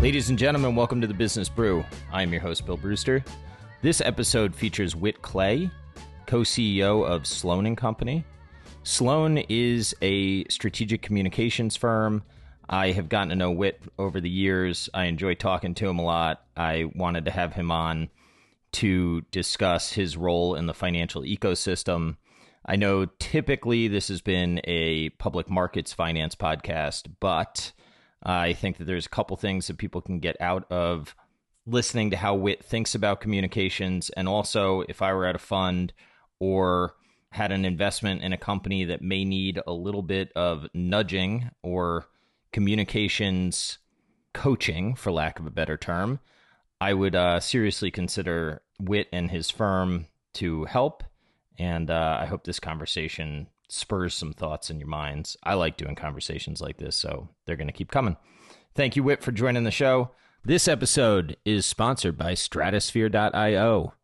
Ladies and gentlemen, welcome to the Business Brew. I am your host, Bill Brewster. This episode features Whit Clay, co-CEO of Sloan & Company. Sloan is a strategic communications firm. I have gotten to know Whit over the years. I enjoy talking to him a lot. I wanted to have him on to discuss his role in the financial ecosystem. I know typically this has been a public markets finance podcast, but I think that there's a couple things that people can get out of listening to how Whit thinks about communications. And also, if I were at a fund or had an investment in a company that may need a little bit of nudging or communications coaching, for lack of a better term, I would seriously consider Whit and his firm to help. And I hope this conversation spurs some thoughts in your minds. I like doing conversations like this, so they're going to keep coming. Thank you, Whit, for joining the show. This episode is sponsored by Stratosphere.io,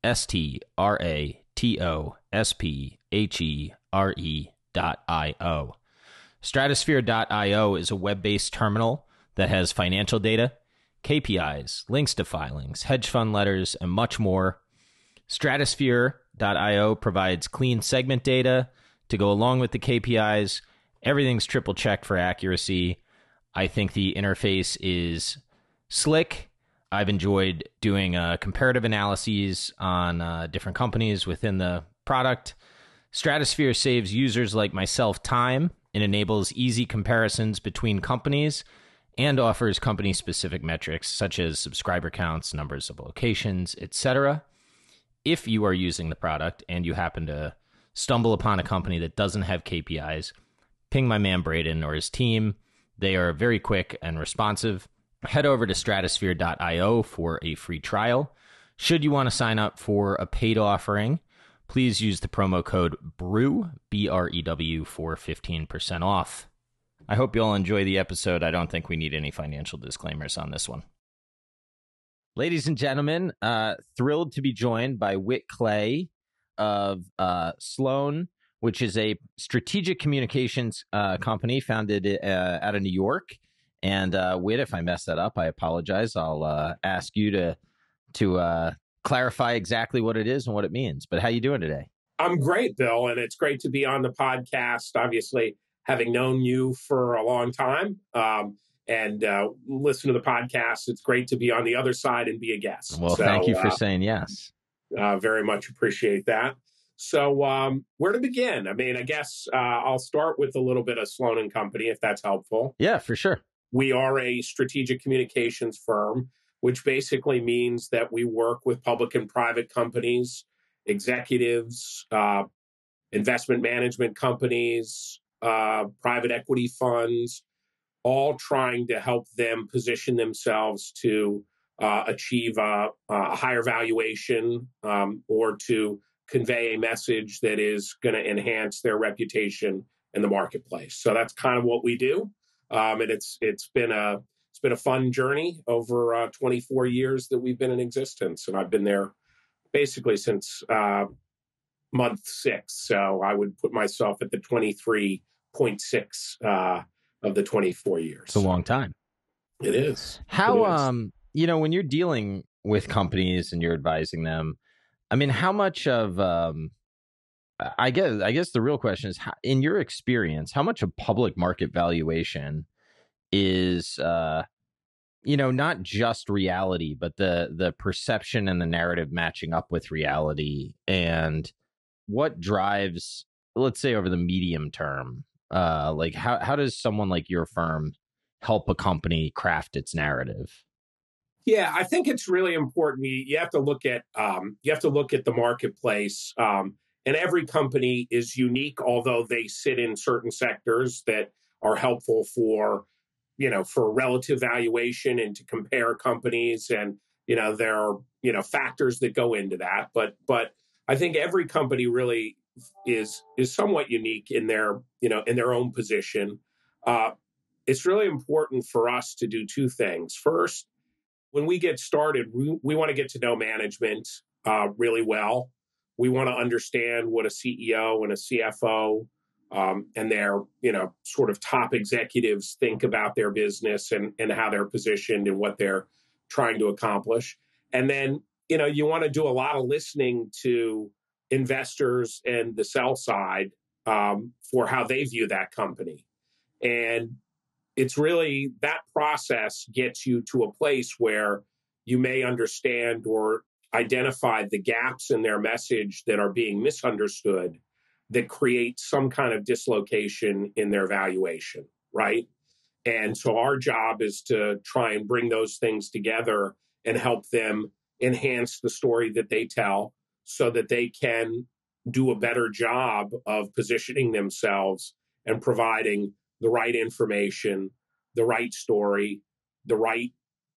STRATOSPHERE.io. Stratosphere.io is a web-based terminal that has financial data, KPIs, links to filings, hedge fund letters, and much more. Stratosphere.io provides clean segment data to go along with the KPIs. Everything's triple checked for accuracy. I think the interface is slick. I've enjoyed doing comparative analyses on different companies within the product. Stratosphere saves users like myself time and enables easy comparisons between companies and offers company-specific metrics such as subscriber counts, numbers of locations, etc. If you are using the product and you happen to stumble upon a company that doesn't have KPIs, ping my man Braden or his team. They are very quick and responsive. Head over to stratosphere.io for a free trial. Should you want to sign up for a paid offering, please use the promo code BREW, B-R-E-W, for 15% off. I hope you all enjoy the episode. I don't think we need any financial disclaimers on this one. Ladies and gentlemen, thrilled to be joined by Whit Clay of Sloan, which is a strategic communications company founded out of New York. And Whit, if I mess that up, I apologize. I'll ask you to clarify exactly what it is and what it means. But how you doing today? I'm great, Bill, and it's great to be on the podcast. Obviously, having known you for a long time and listen to the podcast, it's great to be on the other side and be a guest. Well, thank you for saying yes. Very much appreciate that. So where to begin? I mean, I guess I'll start with a little bit of Sloan & Company, if that's helpful. Yeah, for sure. We are a strategic communications firm, which basically means that we work with public and private companies, executives, investment management companies, private equity funds, all trying to help them position themselves to achieve a higher valuation or to convey a message that is going to enhance their reputation in the marketplace. So that's kind of what we do. And it's been a fun journey over 24 years that we've been in existence. And I've been there basically since month 6. So I would put myself at the 23.6 of the 24 years. It's a long time. It is. How, when you're dealing with companies and you're advising them, I mean, how much of, I guess the real question is, in your experience, how much of public market valuation is, not just reality, but the perception and the narrative matching up with reality, and what drives, let's say, over the medium term, like how does someone like your firm help a company craft its narrative? Yeah, I think it's really important. You have to look at the marketplace, and every company is unique, although they sit in certain sectors that are helpful for relative valuation and to compare companies. And there are factors that go into that. But I think every company really is somewhat unique in their own position. It's really important for us to do two things. First, when we get started, we want to get to know management really well. We want to understand what a CEO and a CFO and their, sort of top executives think about their business and how they're positioned and what they're trying to accomplish. And then, you want to do a lot of listening to investors and the sell side for how they view that company. And it's really that process gets you to a place where you may understand or identify the gaps in their message that are being misunderstood that create some kind of dislocation in their valuation, right? And so our job is to try and bring those things together and help them enhance the story that they tell so that they can do a better job of positioning themselves and providing the right information, the right story, the right,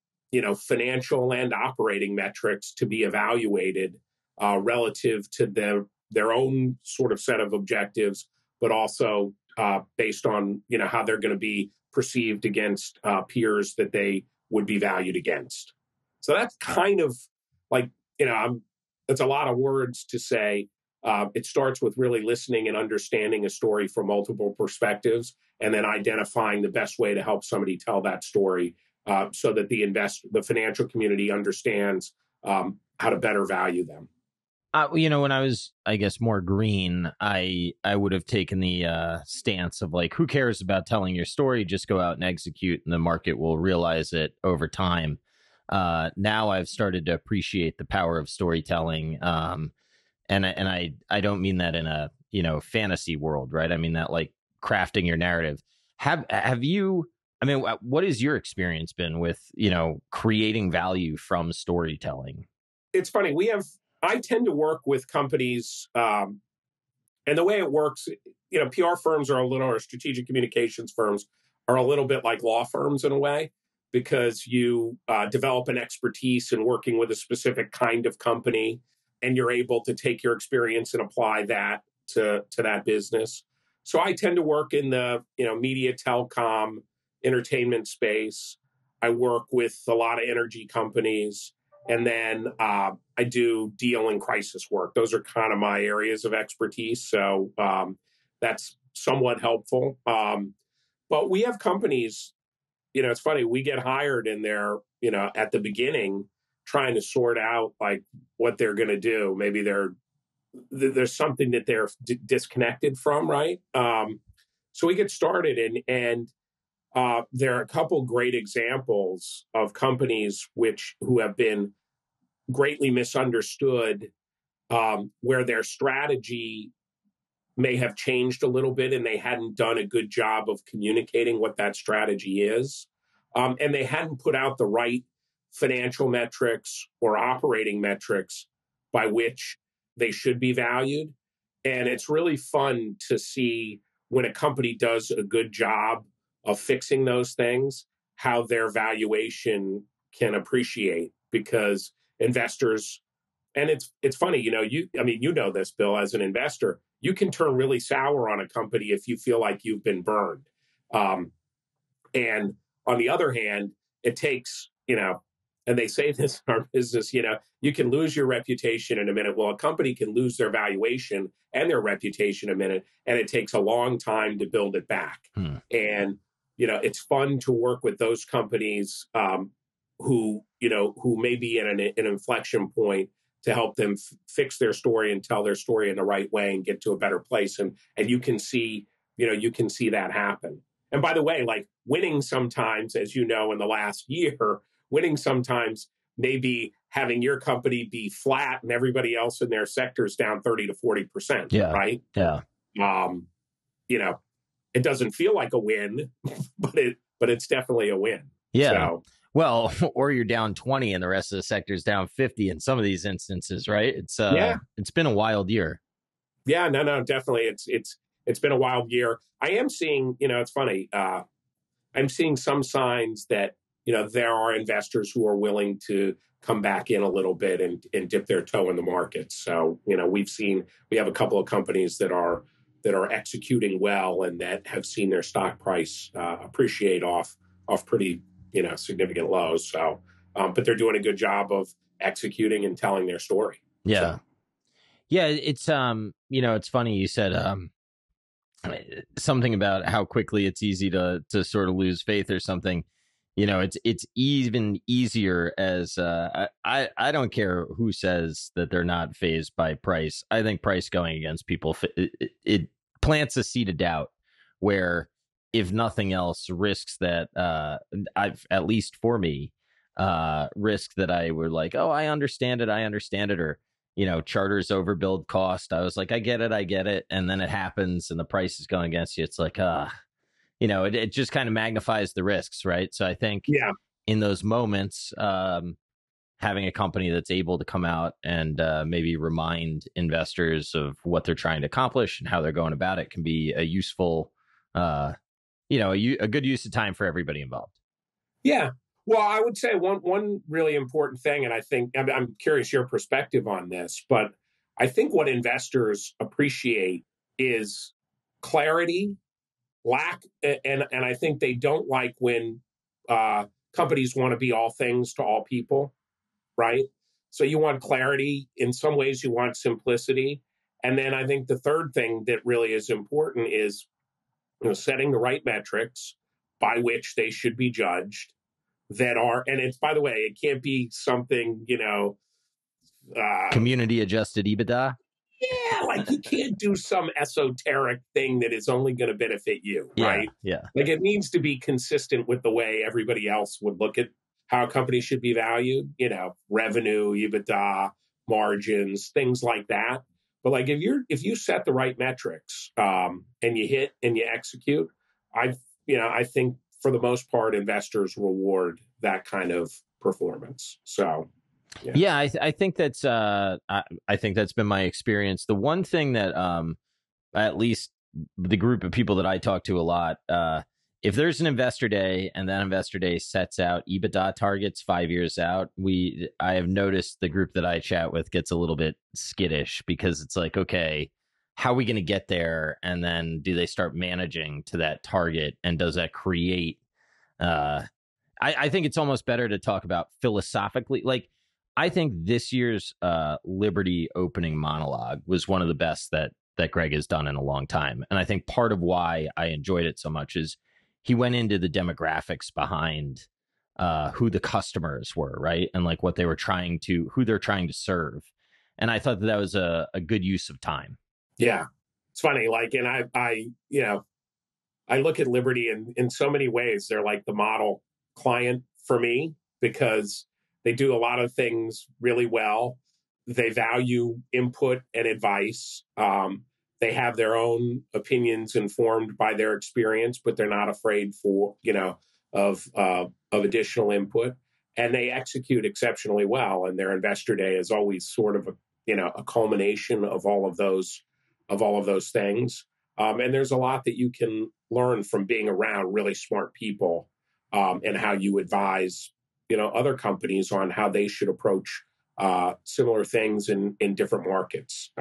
financial and operating metrics to be evaluated relative to their own sort of set of objectives, but also based on, how they're going to be perceived against peers that they would be valued against. So that's kind of like, it's a lot of words to say. It starts with really listening and understanding a story from multiple perspectives, and then identifying the best way to help somebody tell that story so that the financial community understands how to better value them. When I was, I guess, more green, I would have taken the stance of like, who cares about telling your story? Just go out and execute, and the market will realize it over time. Now I've started to appreciate the power of storytelling, and I don't mean that in a fantasy world, right? I mean that like crafting your narrative. Have you? I mean, what has your experience been with creating value from storytelling? It's funny. I tend to work with companies, and the way it works, PR firms or strategic communications firms are a little bit like law firms in a way, because you develop an expertise in working with a specific kind of company, and you're able to take your experience and apply that to that business. So I tend to work in the media, telecom, entertainment space. I work with a lot of energy companies. And then I do deal and crisis work. Those are kind of my areas of expertise. So that's somewhat helpful. But we have companies, it's funny, we get hired and they're, at the beginning trying to sort out like what they're going to do. Maybe there's something that they're disconnected from, right? So we get started and there are a couple great examples of companies who have been greatly misunderstood, where their strategy may have changed a little bit and they hadn't done a good job of communicating what that strategy is. And they hadn't put out the right financial metrics or operating metrics by which they should be valued. And it's really fun to see when a company does a good job of fixing those things, how their valuation can appreciate, because investors, and it's funny, you know this, Bill, as an investor, you can turn really sour on a company if you feel like you've been burned. And on the other hand, it takes, and they say this in our business, you can lose your reputation in a minute. Well, a company can lose their valuation and their reputation in a minute, and it takes a long time to build it back. And, it's fun to work with those companies who may be at an inflection point to help them fix their story and tell their story in the right way and get to a better place. And you can see, that happen. And by the way, like winning sometimes, as you know, in the last year, winning sometimes maybe having your company be flat and everybody else in their sector is down 30 to 40%. Yeah. Right. Yeah. It doesn't feel like a win, but it's definitely a win. Yeah. So, well, or you're down 20 and the rest of the sector is down 50 in some of these instances, right? It's been a wild year. Yeah, no, definitely. It's been a wild year. I am seeing, it's funny. I'm seeing some signs that, there are investors who are willing to come back in a little bit and dip their toe in the market. So, we have a couple of companies that are executing well and that have seen their stock price appreciate off pretty, significant lows. So, but they're doing a good job of executing and telling their story. Yeah. So. Yeah. It's, it's funny. You said, something about how quickly it's easy to sort of lose faith or something. It's even easier as I don't care who says that they're not phased by price. I think price going against people, it plants a seed of doubt where, if nothing else, risks that I've, at least for me, risk that I were like, oh, I understand it, or Charter's overbuild cost. I was like, I get it, and then it happens, and the price is going against you. It's like, it just kind of magnifies the risks, right? So I think Yeah. in those moments, having a company that's able to come out and maybe remind investors of what they're trying to accomplish and how they're going about it can be a useful, a good use of time for everybody involved. Yeah. Well, I would say one really important thing, and I think I'm curious your perspective on this, but I think what investors appreciate is clarity, and I think they don't like when companies want to be all things to all people, right? So you want clarity. In some ways, you want simplicity, and then I think the third thing that really is important is setting the right metrics by which they should be judged that are, and it's, by the way, it can't be something, Community adjusted EBITDA. yeah, like you can't do some esoteric thing that is only going to benefit you, right? Yeah. Like it needs to be consistent with the way everybody else would look at how a company should be valued, revenue, EBITDA, margins, things like that. But like if you set the right metrics and you hit and you execute, I think for the most part investors reward that kind of performance. So yeah, I think that's I think that's been my experience. The one thing that at least the group of people that I talk to a lot, if there's an investor day and that investor day sets out EBITDA targets 5 years out, I have noticed the group that I chat with gets a little bit skittish, because it's like, okay, how are we going to get there? And then do they start managing to that target? And does that create I think it's almost better to talk about philosophically. Like, I think this year's Liberty opening monologue was one of the best that Greg has done in a long time. And I think part of why I enjoyed it so much is he went into the demographics behind who the customers were, right? And like what they were who they're trying to serve. And I thought that was a good use of time. Yeah. It's funny. Like, and I look at Liberty in so many ways. They're like the model client for me because they do a lot of things really well. They value input and advice. They have their own opinions informed by their experience, but they're not afraid of additional input, and they execute exceptionally well. And their investor day is always sort of a culmination of all of those things. And there's a lot that you can learn from being around really smart people and how you advise other companies on how they should approach similar things in different markets.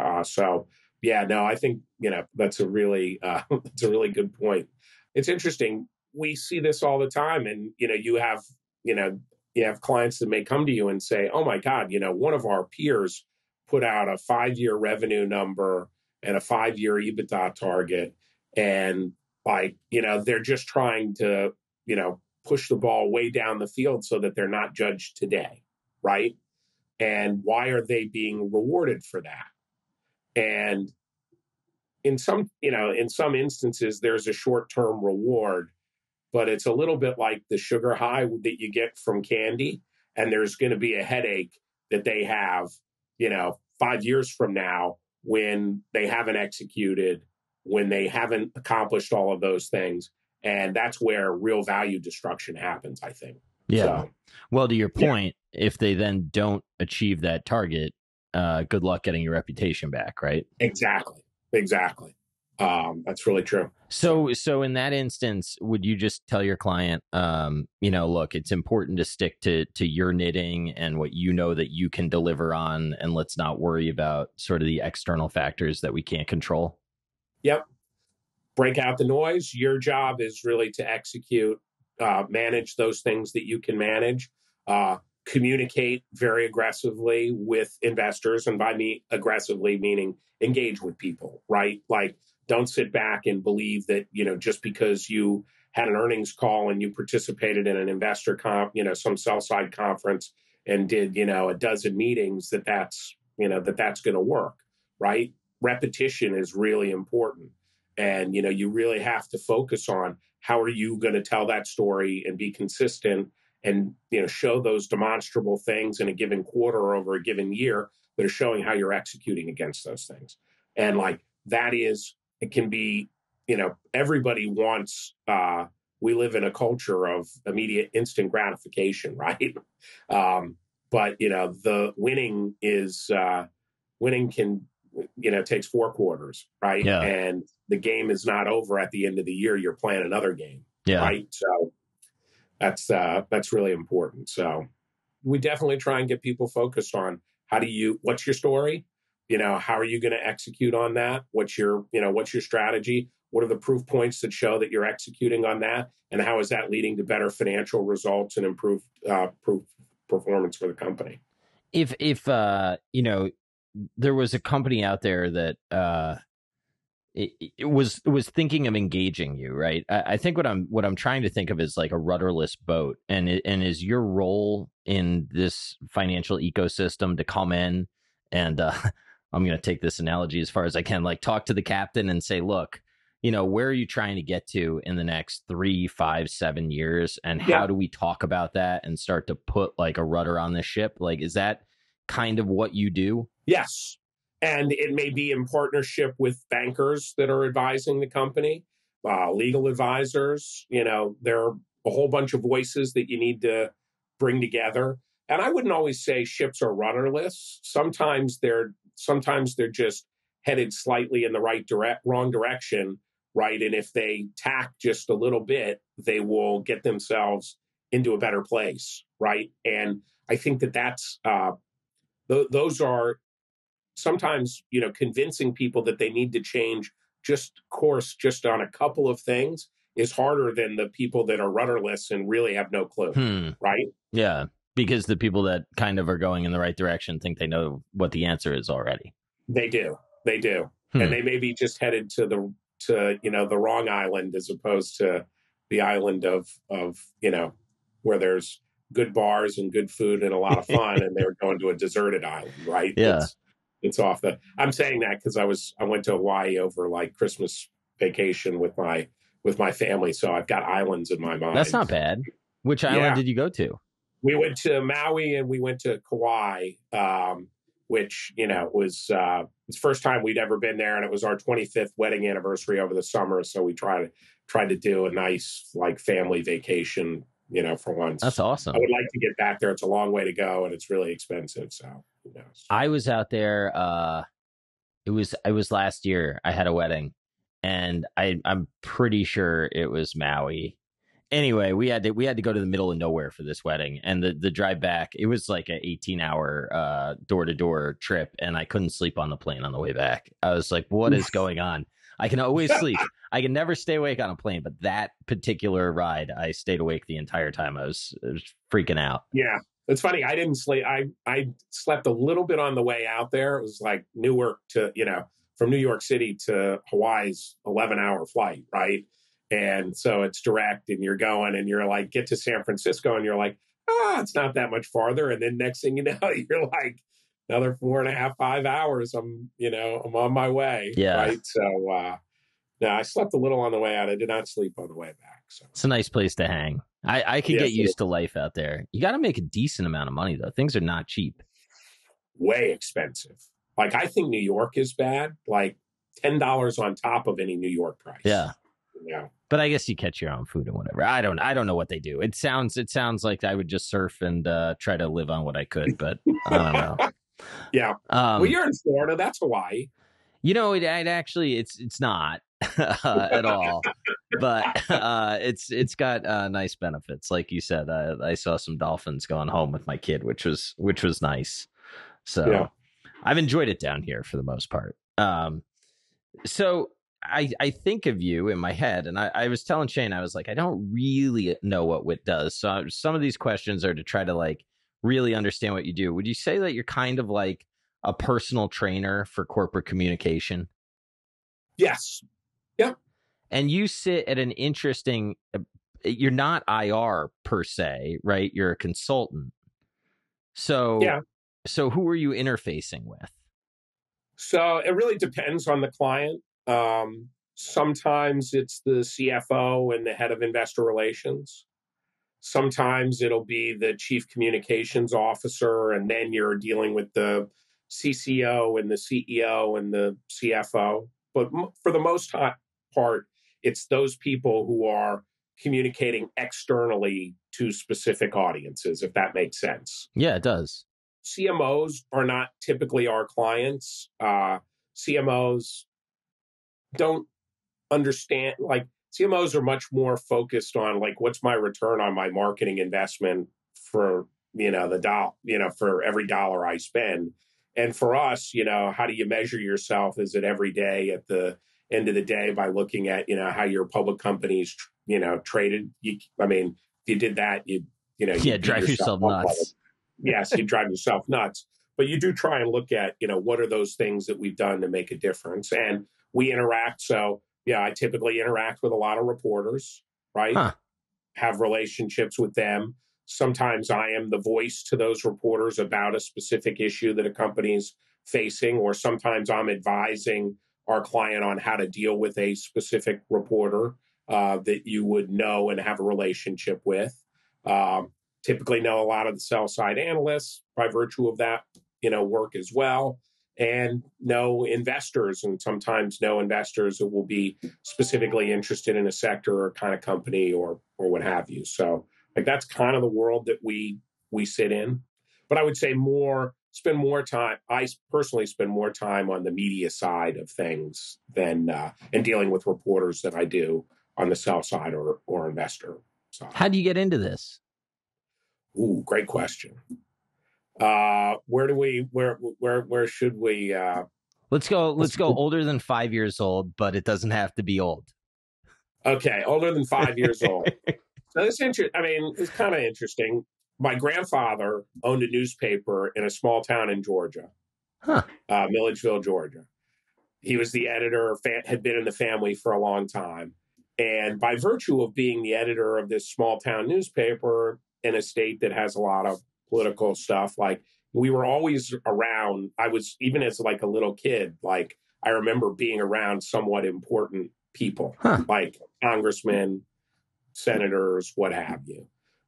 I think that's a really that's a really good point. It's interesting. We see this all the time, and you have clients that may come to you and say, "Oh my God, one of our peers put out a 5-year revenue number and a 5-year EBITDA target, and they're just trying to push the ball way down the field so that they're not judged today, right? And why are they being rewarded for that?" And in some instances, there's a short-term reward, but it's a little bit like the sugar high that you get from candy. And there's going to be a headache that they have, 5 years from now when they haven't executed, when they haven't accomplished all of those things. And that's where real value destruction happens, I think. Yeah. So, well, to your point, if they then don't achieve that target, good luck getting your reputation back, right? Exactly. That's really true. So in that instance, would you just tell your client, look, it's important to stick to your knitting and what that you can deliver on, and let's not worry about sort of the external factors that we can't control? Yep. Break out the noise. Your job is really to execute, manage those things that you can manage, communicate very aggressively with investors. And by me aggressively, meaning engage with people, right? Like don't sit back and believe that, just because you had an earnings call and you participated in an investor some sell side conference and did, a dozen meetings, that's going to work, right? Repetition is really important. And, you really have to focus on how are you going to tell that story and be consistent and, show those demonstrable things in a given quarter or over a given year that are showing how you're executing against those things. And it can be, everybody wants, we live in a culture of immediate instant gratification, right? But, the winning can, takes 4 quarters, right? Yeah. And the game is not over at the end of the year. You're playing another game, Yeah. right? So that's really important. So we definitely try and get people focused on what's your story? How are you going to execute on that? What's your strategy? What are the proof points that show that you're executing on that? And how is that leading to better financial results and improved performance for the company? If there was a company out there that it was thinking of engaging you, right? I think what I'm trying to think of is like a rudderless boat, and is your role in this financial ecosystem to come in and I'm going to take this analogy as far as I can, like talk to the captain and say, look, where are you trying to get to in the next 3, 5, 7 years, and how do we talk about that and start to put like a rudder on this ship? Like, is that kind of what you do? Yes. And it may be in partnership with bankers that are advising the company, legal advisors. There are a whole bunch of voices that you need to bring together. And I wouldn't always say ships are rudderless. Sometimes they're just headed slightly in the wrong direction, right? And if they tack just a little bit, they will get themselves into a better place, right? And I think that's those are sometimes, convincing people that they need to change course just on a couple of things is harder than the people that are rudderless and really have no clue, right? Yeah, because the people that kind of are going in the right direction think they know what the answer is already. They do. And they may be just headed to the wrong island as opposed to the island of where there's good bars and good food and a lot of fun, and they're going to a deserted island, right? Yeah. It's off I'm saying that because I went to Hawaii over like Christmas vacation with my family, so I've got islands in my mind. That's not bad. Which island did you go to? We went to Maui and we went to Kauai, which was it's the first time we'd ever been there, and it was our 25th wedding anniversary over the summer. So we tried to do a nice like family vacation, for once. That's awesome. I would like to get back there. It's a long way to go, and it's really expensive. So who knows? I was out there. It was last year. I had a wedding, and I'm pretty sure it was Maui. Anyway, we had to go to the middle of nowhere for this wedding, and the drive back, it was like an 18-hour door-to-door trip, and I couldn't sleep on the plane on the way back. I was like, what is going on? I can always sleep. I can never stay awake on a plane, but that particular ride, I stayed awake the entire time. I was freaking out. Yeah, it's funny. I didn't sleep. I slept a little bit on the way out there. It was like Newark to, from New York City to Hawaii's 11-hour flight, right? And so it's direct, and you're going, and you're like, get to San Francisco, and you're like, it's not that much farther. And then next thing you know, you're like, another 4.5, 5 hours. I'm on my way. Yeah. Right. So, no, I slept a little on the way out. I did not sleep on the way back. So it's a nice place to hang. I could get used to life out there. You got to make a decent amount of money, though. Things are not cheap. Way expensive. Like, I think New York is bad. Like $10 on top of any New York price. Yeah. Yeah. But I guess you catch your own food and whatever. I don't know what they do. It sounds like I would just surf and try to live on what I could, but I don't know. Yeah. Well, you're in Florida. That's Hawaii. It actually it's not at all, but it's got nice benefits. Like you said, I saw some dolphins going home with my kid, which was nice. So I've enjoyed it down here for the most part. So I think of you in my head, and I was telling Shane, I was like, I don't really know what WIT does. So some of these questions are to try to like really understand what you do. Would you say that you're kind of like a personal trainer for corporate communication? Yes. And you sit at an interesting, you're not IR per se, right? You're a consultant. So, Yeah. so who are you interfacing with? So it really depends on the client. Sometimes it's the CFO and the head of investor relations. Sometimes it'll be the chief communications officer, and then you're dealing with the CCO and the CEO and the CFO. But for the most part, it's those people who are communicating externally to specific audiences, if that makes sense. Yeah, it does. CMOs are not typically our clients. CMOs don't understand, like, CMOs are much more focused on, like, what's my return on my marketing investment for, the dollar, for every dollar I spend. And for us, how do you measure yourself? Is it every day at the end of the day by looking at, how your public companies, traded? I mean, if you did that, Yeah, you'd beat drive yourself up. nuts. Yes, you drive yourself nuts. But you do try and look at, what are those things that we've done to make a difference? And we interact. So, yeah, I typically interact with a lot of reporters, right? Huh. Have relationships with them. Sometimes I am the voice to those reporters about a specific issue that a company's facing, or sometimes I'm advising our client on how to deal with a specific reporter that you would know and have a relationship with. Typically know a lot of the sell side analysts by virtue of that, work as well, and know investors, and sometimes know investors that will be specifically interested in a sector or kind of company or what have you. So, like, that's kind of the world that we sit in. But I would say spend more time. I personally spend more time on the media side of things than and dealing with reporters than I do on the sell side or investor side. How do you get into this? Ooh, great question. Where should we Let's go older than 5 years old, but it doesn't have to be old. Okay, older than 5 years old. So it's kind of interesting. My grandfather owned a newspaper in a small town in Georgia, Huh. Milledgeville, Georgia. He was the editor, had been in the family for a long time. And by virtue of being the editor of this small town newspaper in a state that has a lot of political stuff, like, we were always around. I was, even as like a little kid, like, I remember being around somewhat important people, Huh. like congressmen, senators, what have you.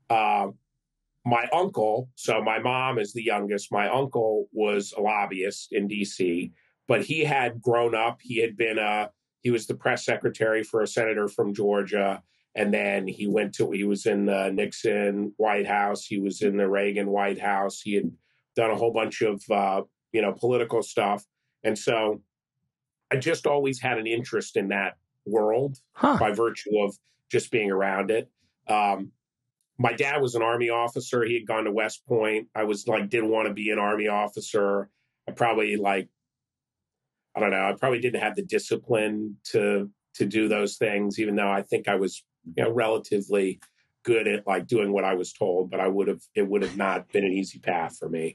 My uncle, so my mom is the youngest. My uncle was a lobbyist in DC, but he had grown up. He was the press secretary for a senator from Georgia. And then he was in the Nixon White House. He was in the Reagan White House. He had done a whole bunch of, political stuff. And so I just always had an interest in that world by virtue of just being around it. My dad was an Army officer. He had gone to West Point. I was like, didn't want to be an Army officer. I probably I don't know. I probably didn't have the discipline to do those things, even though I think I was, relatively good at like doing what I was told, but it would have not been an easy path for me.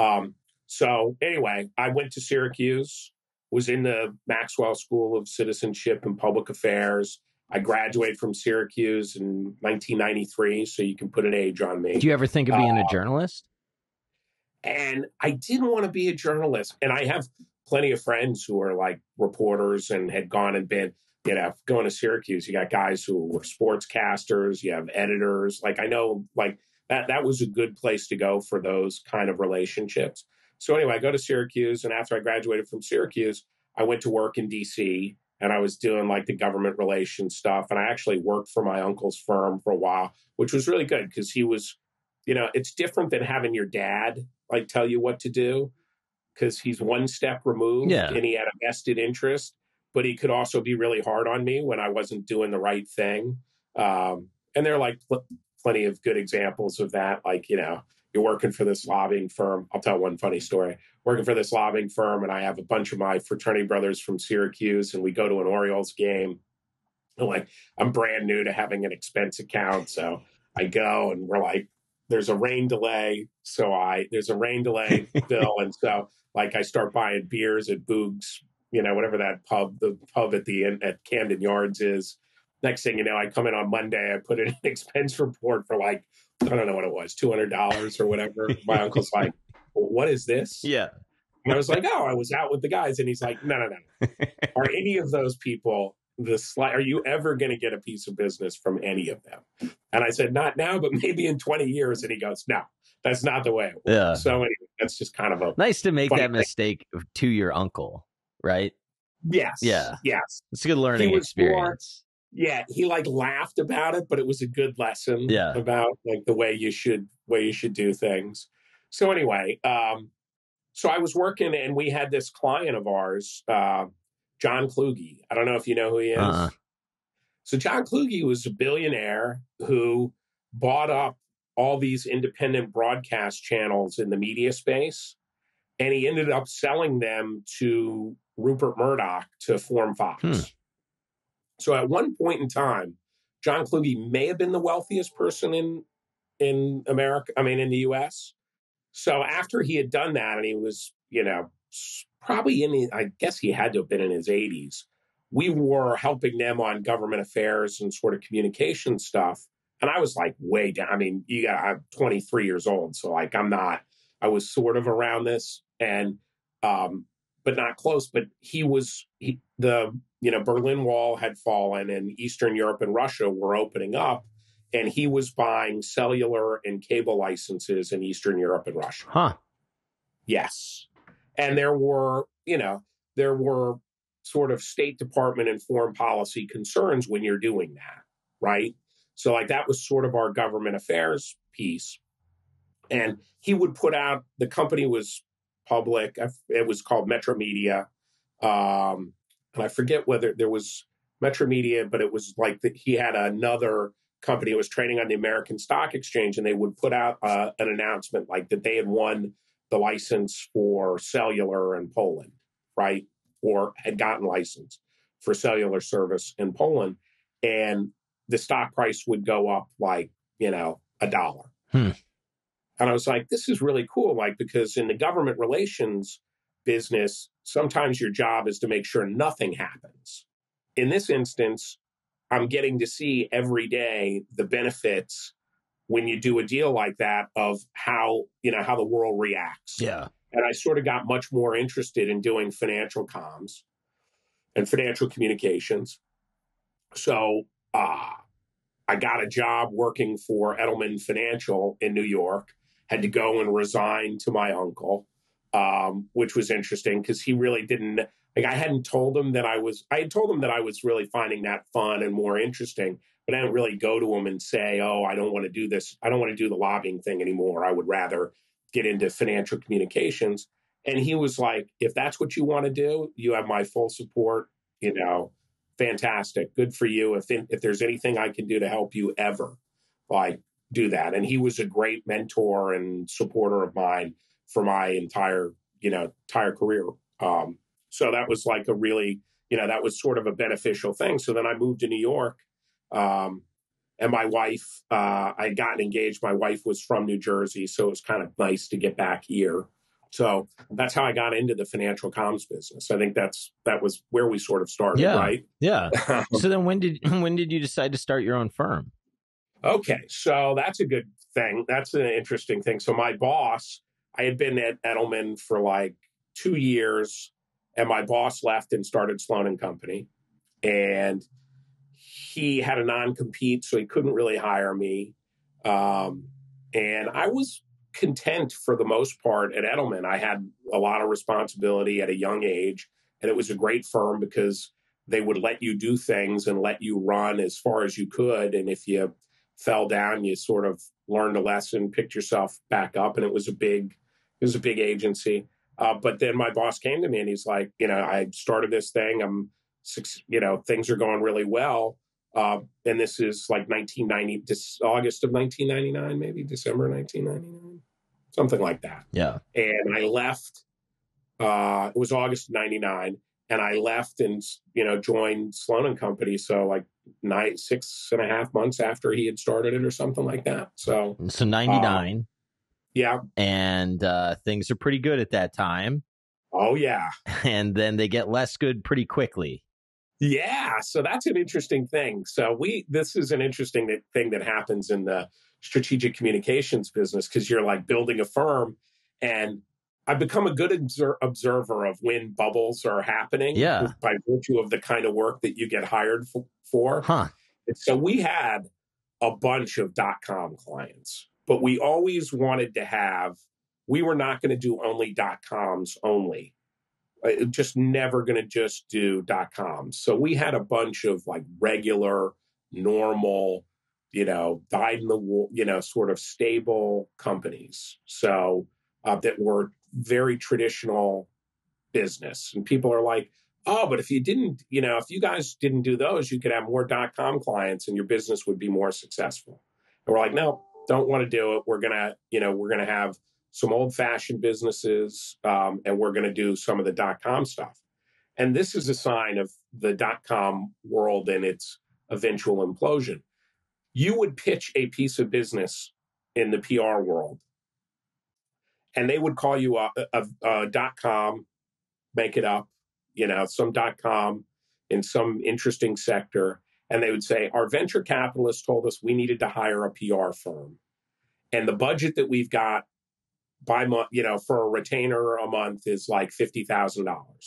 So anyway, I went to Syracuse, was in the Maxwell School of Citizenship and Public Affairs. I graduated from Syracuse in 1993, so you can put an age on me. Do you ever think of being a journalist? And I didn't want to be a journalist. And I have plenty of friends who are like reporters and had gone and been, going to Syracuse. You got guys who were sportscasters, you have editors. Like, I know, like, that was a good place to go for those kind of relationships. So anyway, I go to Syracuse, and after I graduated from Syracuse, I went to work in DC, and I was doing like the government relations stuff. And I actually worked for my uncle's firm for a while, which was really good because he was, it's different than having your dad like tell you what to do, because he's one step removed, Yeah. and he had a vested interest, but he could also be really hard on me when I wasn't doing the right thing. And there are like plenty of good examples of that. Like, you're working for this lobbying firm. I'll tell one funny story. Working for this lobbying firm, and I have a bunch of my fraternity brothers from Syracuse, and we go to an Orioles game. And like, I'm brand new to having an expense account, so I go, and we're like, there's a rain delay. There's a rain delay, Bill. And so, like, I start buying beers at Boog's whatever that the pub at the end at Camden Yards is. Next thing you know, I come in on Monday, I put in an expense report for like, I don't know what it was, $200 or whatever. My uncle's like, well, what is this? Yeah. And I was like, oh, I was out with the guys. And he's like, no. Are any of those people are you ever going to get a piece of business from any of them? And I said, not now, but maybe in 20 years. And he goes, no, that's not the way it works. Yeah. So anyway, that's just kind of a nice to make that thing. mistake to your uncle, right? Yes. Yeah. Yes. It's a good learning experience. Yeah, he like laughed about it, but it was a good lesson about like the way you should do things. So anyway, so I was working and we had this client of ours, John Kluge. I don't know if you know who he is. So John Kluge was a billionaire who bought up all these independent broadcast channels in the media space, and he ended up selling them to Rupert Murdoch to form Fox. So at one point in time, John Kluge may have been the wealthiest person in America, in the US. So after he had done that, and he was, probably I guess he had to have been in his 80s, we were helping them on government affairs and sort of communication stuff. And I was like way down. I'm 23 years old. So like I was sort of around this and, but not close. But the Berlin Wall had fallen and Eastern Europe and Russia were opening up. And he was buying cellular and cable licenses in Eastern Europe and Russia. Huh. Yes. And there were sort of State Department and foreign policy concerns when you're doing that, right? So like that was sort of our government affairs piece. And he would put out, the company was public. It was called Metro Media. And I forget whether there was Metro Media, but it was like he had another company that was trading on the American Stock Exchange, and they would put out an announcement like that they had won the license for cellular in Poland, right? Or had gotten license for cellular service in Poland. And the stock price would go up like, $1. And I was like, this is really cool. Like, because in the government relations business, sometimes your job is to make sure nothing happens. In this instance, I'm getting to see every day the benefits when you do a deal like that of how the world reacts. Yeah. And I sort of got much more interested in doing financial comms and financial communications. So I got a job working for Edelman Financial in New York, had to go and resign to my uncle, which was interesting because he really didn't, like I had told him that I was really finding that fun and more interesting, but I didn't really go to him and say, oh, I don't want to do this. I don't want to do the lobbying thing anymore. I would rather get into financial communications. And he was like, if that's what you want to do, you have my full support, fantastic. Good for you. If there's anything I can do to help you ever, like do that. And he was a great mentor and supporter of mine for my entire career. So that was like a really, that was sort of a beneficial thing. So then I moved to New York, and my wife, I had gotten engaged. My wife was from New Jersey, so it was kind of nice to get back here. So that's how I got into the financial comms business. I think that was where we sort of started, right? Yeah. So then when did you decide to start your own firm? Okay, so that's a good thing. That's an interesting thing. So my boss, I had been at Edelman for like 2 years, and my boss left and started Sloan & Company. And he had a non-compete, so he couldn't really hire me. And I was content for the most part at Edelman. I had a lot of responsibility at a young age, and it was a great firm because they would let you do things and let you run as far as you could. And if you fell down, you sort of learned a lesson, picked yourself back up, and it was a big agency. But then my boss came to me and he's like, I started this thing. Things are going really well. And this is like August of 1999, maybe December 1999, something like that. Yeah. And I left, it was August of 99, and I left and, joined Sloan & Company. So like 6.5 months after he had started it or something like that. So 99. Yeah. And things are pretty good at that time. Oh, yeah. and then they get less good pretty quickly. Yeah. So that's an interesting thing. So this is an interesting thing that happens in the strategic communications business, because you're like building a firm, and I've become a good observer of when bubbles are happening Yeah. by virtue of the kind of work that you get hired for. Huh. And so we had a bunch of .com clients, but we always wanted to have, we were not going to do only .coms only. Just never going to just do .coms. So we had a bunch of like regular, normal, dyed in the wool, sort of stable companies. So that were very traditional business. And people are like, oh, but if you didn't, if you guys didn't do those, you could have more .com clients and your business would be more successful. And we're like, no, don't want to do it. We're going to have some old fashioned businesses, and we're going to do some of the .com stuff. And this is a sign of the .com world and its eventual implosion. You would pitch a piece of business in the PR world, and they would call you a .com, make it up, some .com in some interesting sector. And they would say, our venture capitalists told us we needed to hire a PR firm. And the budget that we've got by month, for a retainer a month is like $50,000.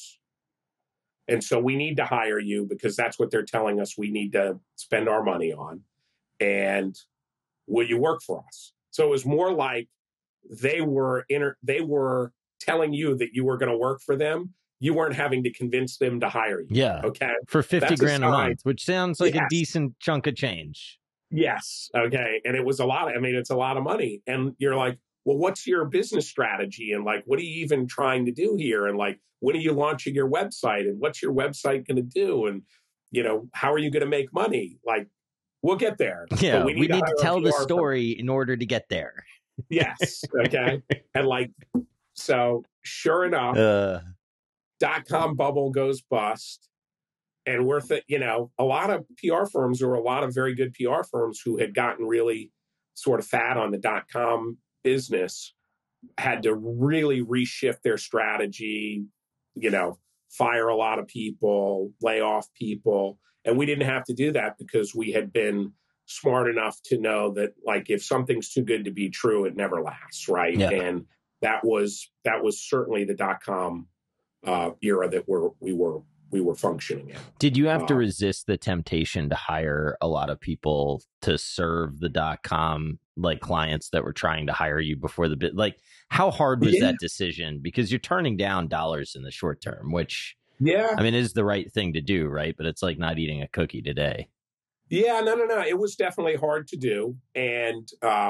And so we need to hire you because that's what they're telling us we need to spend our money on. And will you work for us? So it was more like they were telling you that you were going to work for them. You weren't having to convince them to hire you. Yeah. Okay. For 50 grand a month, which sounds like a decent chunk of change. Yes. Okay. And it was it's a lot of money. And you're like, well, what's your business strategy? And like, what are you even trying to do here? And like, when are you launching your website? And what's your website going to do? And, how are you going to make money? Like, we'll get there. Yeah. We need to tell the story in order to get there. Yes. Okay. And like, so sure enough, .com bubble goes bust. And a lot of PR firms, or a lot of very good PR firms who had gotten really sort of fat on the .com business, had to really reshift their strategy, fire a lot of people, lay off people. And we didn't have to do that because we had been smart enough to know that, like, if something's too good to be true, it never lasts, right? Yeah. And that was certainly the .com era that we were functioning in. Did you have to resist the temptation to hire a lot of people to serve the .com like clients that were trying to hire you before the bit? Like, how hard was that decision? Because you're turning down dollars in the short term, which is the right thing to do, right? But it's like not eating a cookie today. Yeah, no. It was definitely hard to do, and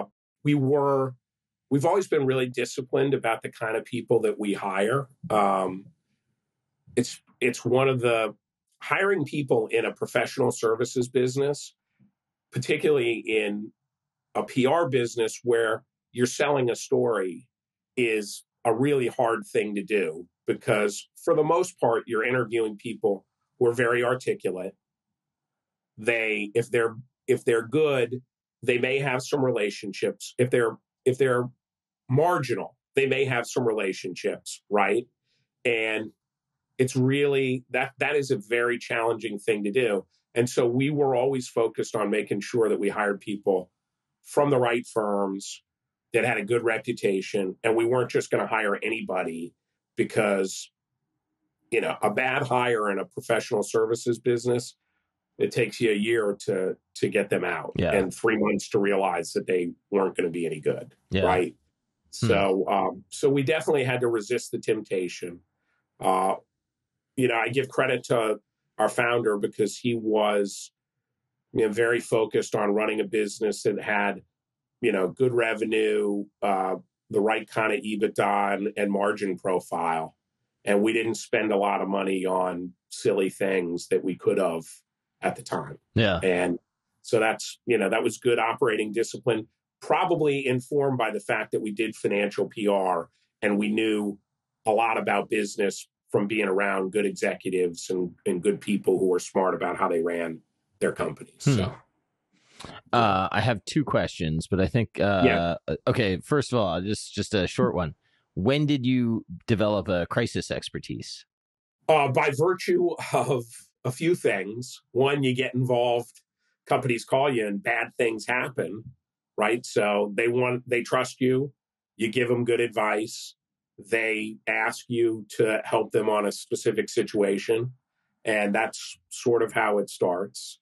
we've always been really disciplined about the kind of people that we hire. It's one of the hiring people in a professional services business, particularly in a PR business where you're selling a story, is a really hard thing to do, because for the most part, you're interviewing people who are very articulate. If they're good, they may have some relationships. If they're marginal, they may have some relationships, right? And it's really that is a very challenging thing to do. And so we were always focused on making sure that we hired people from the right firms that had a good reputation. And we weren't just going to hire anybody, because, a bad hire in a professional services business, it takes you a year to get them out, and 3 months to realize that they weren't going to be any good. Right. So, so we definitely had to resist the temptation. I give credit to our founder, because he was, very focused on running a business that had, good revenue, the right kind of EBITDA and margin profile. And we didn't spend a lot of money on silly things that we could have at the time. Yeah. And so that's, that was good operating discipline, probably informed by the fact that we did financial PR and we knew a lot about business from being around good executives and good people who were smart about how they ran their companies. So, I have two questions, but I think, okay, first of all, just a short one. When did you develop a crisis expertise? By virtue of a few things. One, you get involved, companies call you and bad things happen, right? So they trust you, you give them good advice, they ask you to help them on a specific situation. And that's sort of how it starts.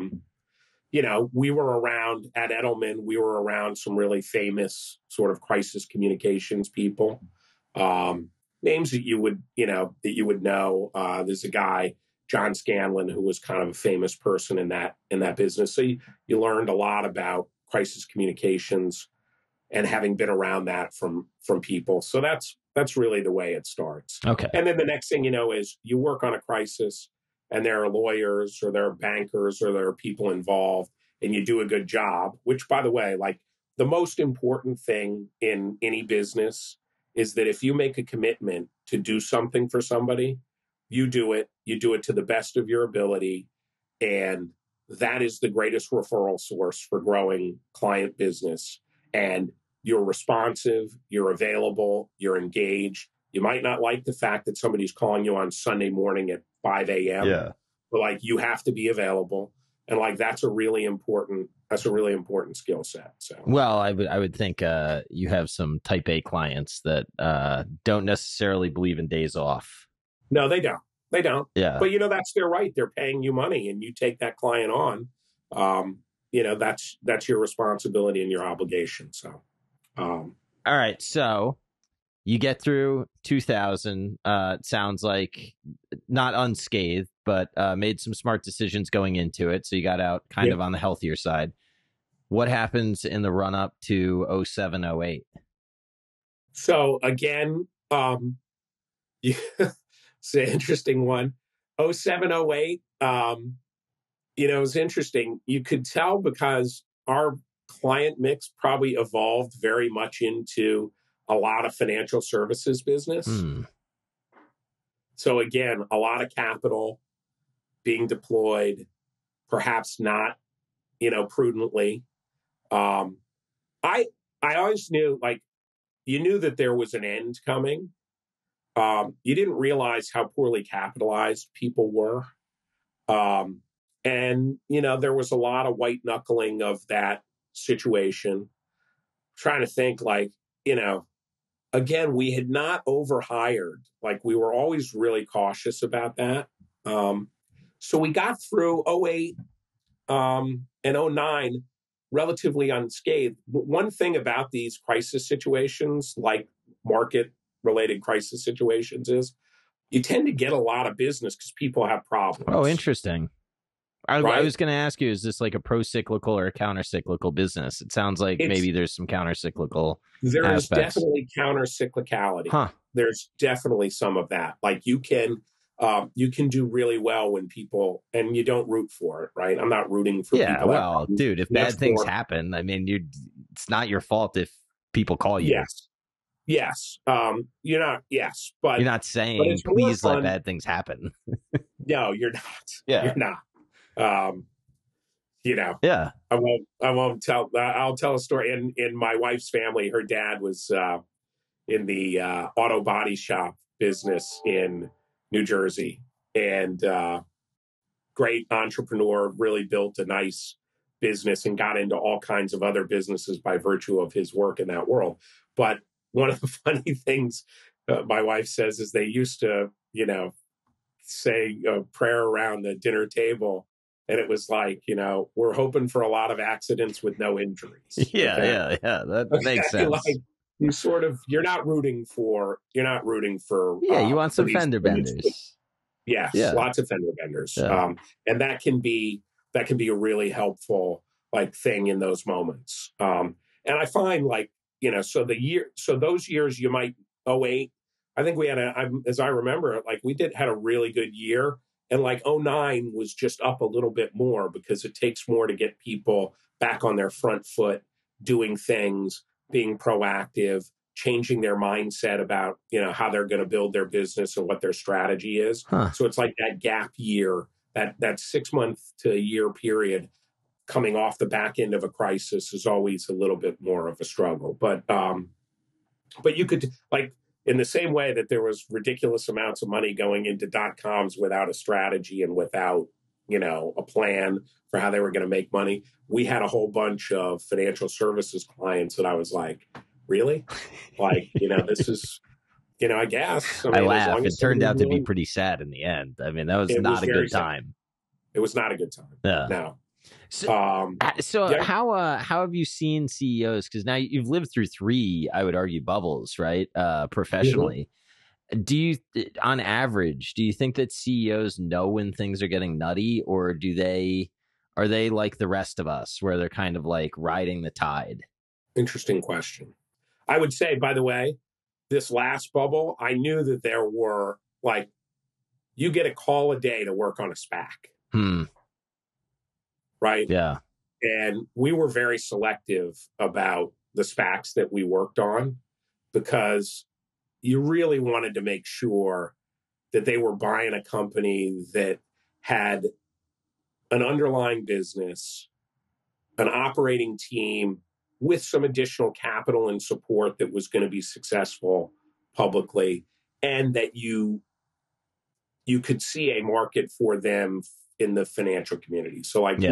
We were around at Edelman, we were around some really famous sort of crisis communications people. Names that you would know. There's a guy, John Scanlon, who was kind of a famous person in that business. So you learned a lot about crisis communications and having been around that from people. So that's really the way it starts. Okay. And then the next thing you know is you work on a crisis and there are lawyers or there are bankers or there are people involved and you do a good job, which, by the way, like the most important thing in any business is that if you make a commitment to do something for somebody, you do it to the best of your ability. And that is the greatest referral source for growing client business. And you're responsive, you're available, you're engaged. You might not like the fact that somebody's calling you on Sunday morning at 5 a.m. Yeah. But like you have to be available. And like that's a really important skill set. So well, I would think you have some type A clients that don't necessarily believe in days off. No, they don't. They don't. Yeah. But that's their right. They're paying you money and you take that client on. That's your responsibility and your obligation. So all right. So you get through 2000. It sounds like not unscathed, but made some smart decisions going into it. So you got out kind of on the healthier side. What happens in the run up to 07, 08? So again, it's an interesting one. 07, 08, it was interesting. You could tell because our client mix probably evolved very much into a lot of financial services business. So again, a lot of capital being deployed, perhaps not, prudently. I always knew, like, you knew that there was an end coming. You didn't realize how poorly capitalized people were. And there was a lot of white knuckling of that situation. Trying to think, like, again, we had not overhired. Like, we were always really cautious about that. So we got through 08 and 09 relatively unscathed. One thing about these crisis situations, like market-related crisis situations, is you tend to get a lot of business because people have problems. Oh, interesting. I was going to ask you, is this like a pro-cyclical or a counter-cyclical business? It sounds like maybe there's some counter-cyclical There's aspects. Definitely counter-cyclicality. Huh. There's definitely some of that. Like you can do really well when people, and you don't root for it, right? I'm not rooting for people. Yeah, well, dude, if bad things happen, I mean, it's not your fault if people call you. Yes. You're not. Yes, but you're not saying please let bad things happen. No, you're not. Yeah, you're not. Yeah. I won't tell. I'll tell a story. In my wife's family, her dad was in the auto body shop business in New Jersey, and great entrepreneur, really built a nice business and got into all kinds of other businesses by virtue of his work in that world. But one of the funny things my wife says is they used to, say a prayer around the dinner table. And it was like, we're hoping for a lot of accidents with no injuries. Yeah, okay? Yeah. That makes sense. Like you're not rooting for. Yeah, you want some fender benders. Yes, lots of fender benders. Yeah. And that can be a really helpful thing in those moments. And I find so those years you might 08. I think we had as I remember it, we had a really good year. And 09 was just up a little bit more because it takes more to get people back on their front foot, doing things, being proactive, changing their mindset about, how they're going to build their business and what their strategy is. Huh. So it's like that gap year, that 6 month to a year period coming off the back end of a crisis is always a little bit more of a struggle. But you could in the same way that there was ridiculous amounts of money going into .coms without a strategy and without, a plan for how they were going to make money, we had a whole bunch of financial services clients that I was like, really? Like, this is, I guess. I I mean, as laugh. long It as turned somebody's out to be willing, pretty sad in the end. I mean, that was it was not a very good sad. time. It was not a good time. Yeah. No. So, Yeah. how have you seen CEOs? Because now you've lived through 3, I would argue, bubbles, right? Professionally. Do you, on average, do you think that CEOs know when things are getting nutty, or are they like the rest of us, where they're kind of like riding the tide? Interesting question. I would say, by the way, this last bubble, I knew that there were like, you get a call a day to work on a SPAC, right? Yeah. And we were very selective about the SPACs that we worked on because you really wanted to make sure that they were buying a company that had an underlying business, an operating team with some additional capital and support that was going to be successful publicly, and that you could see a market for them in the financial community. So like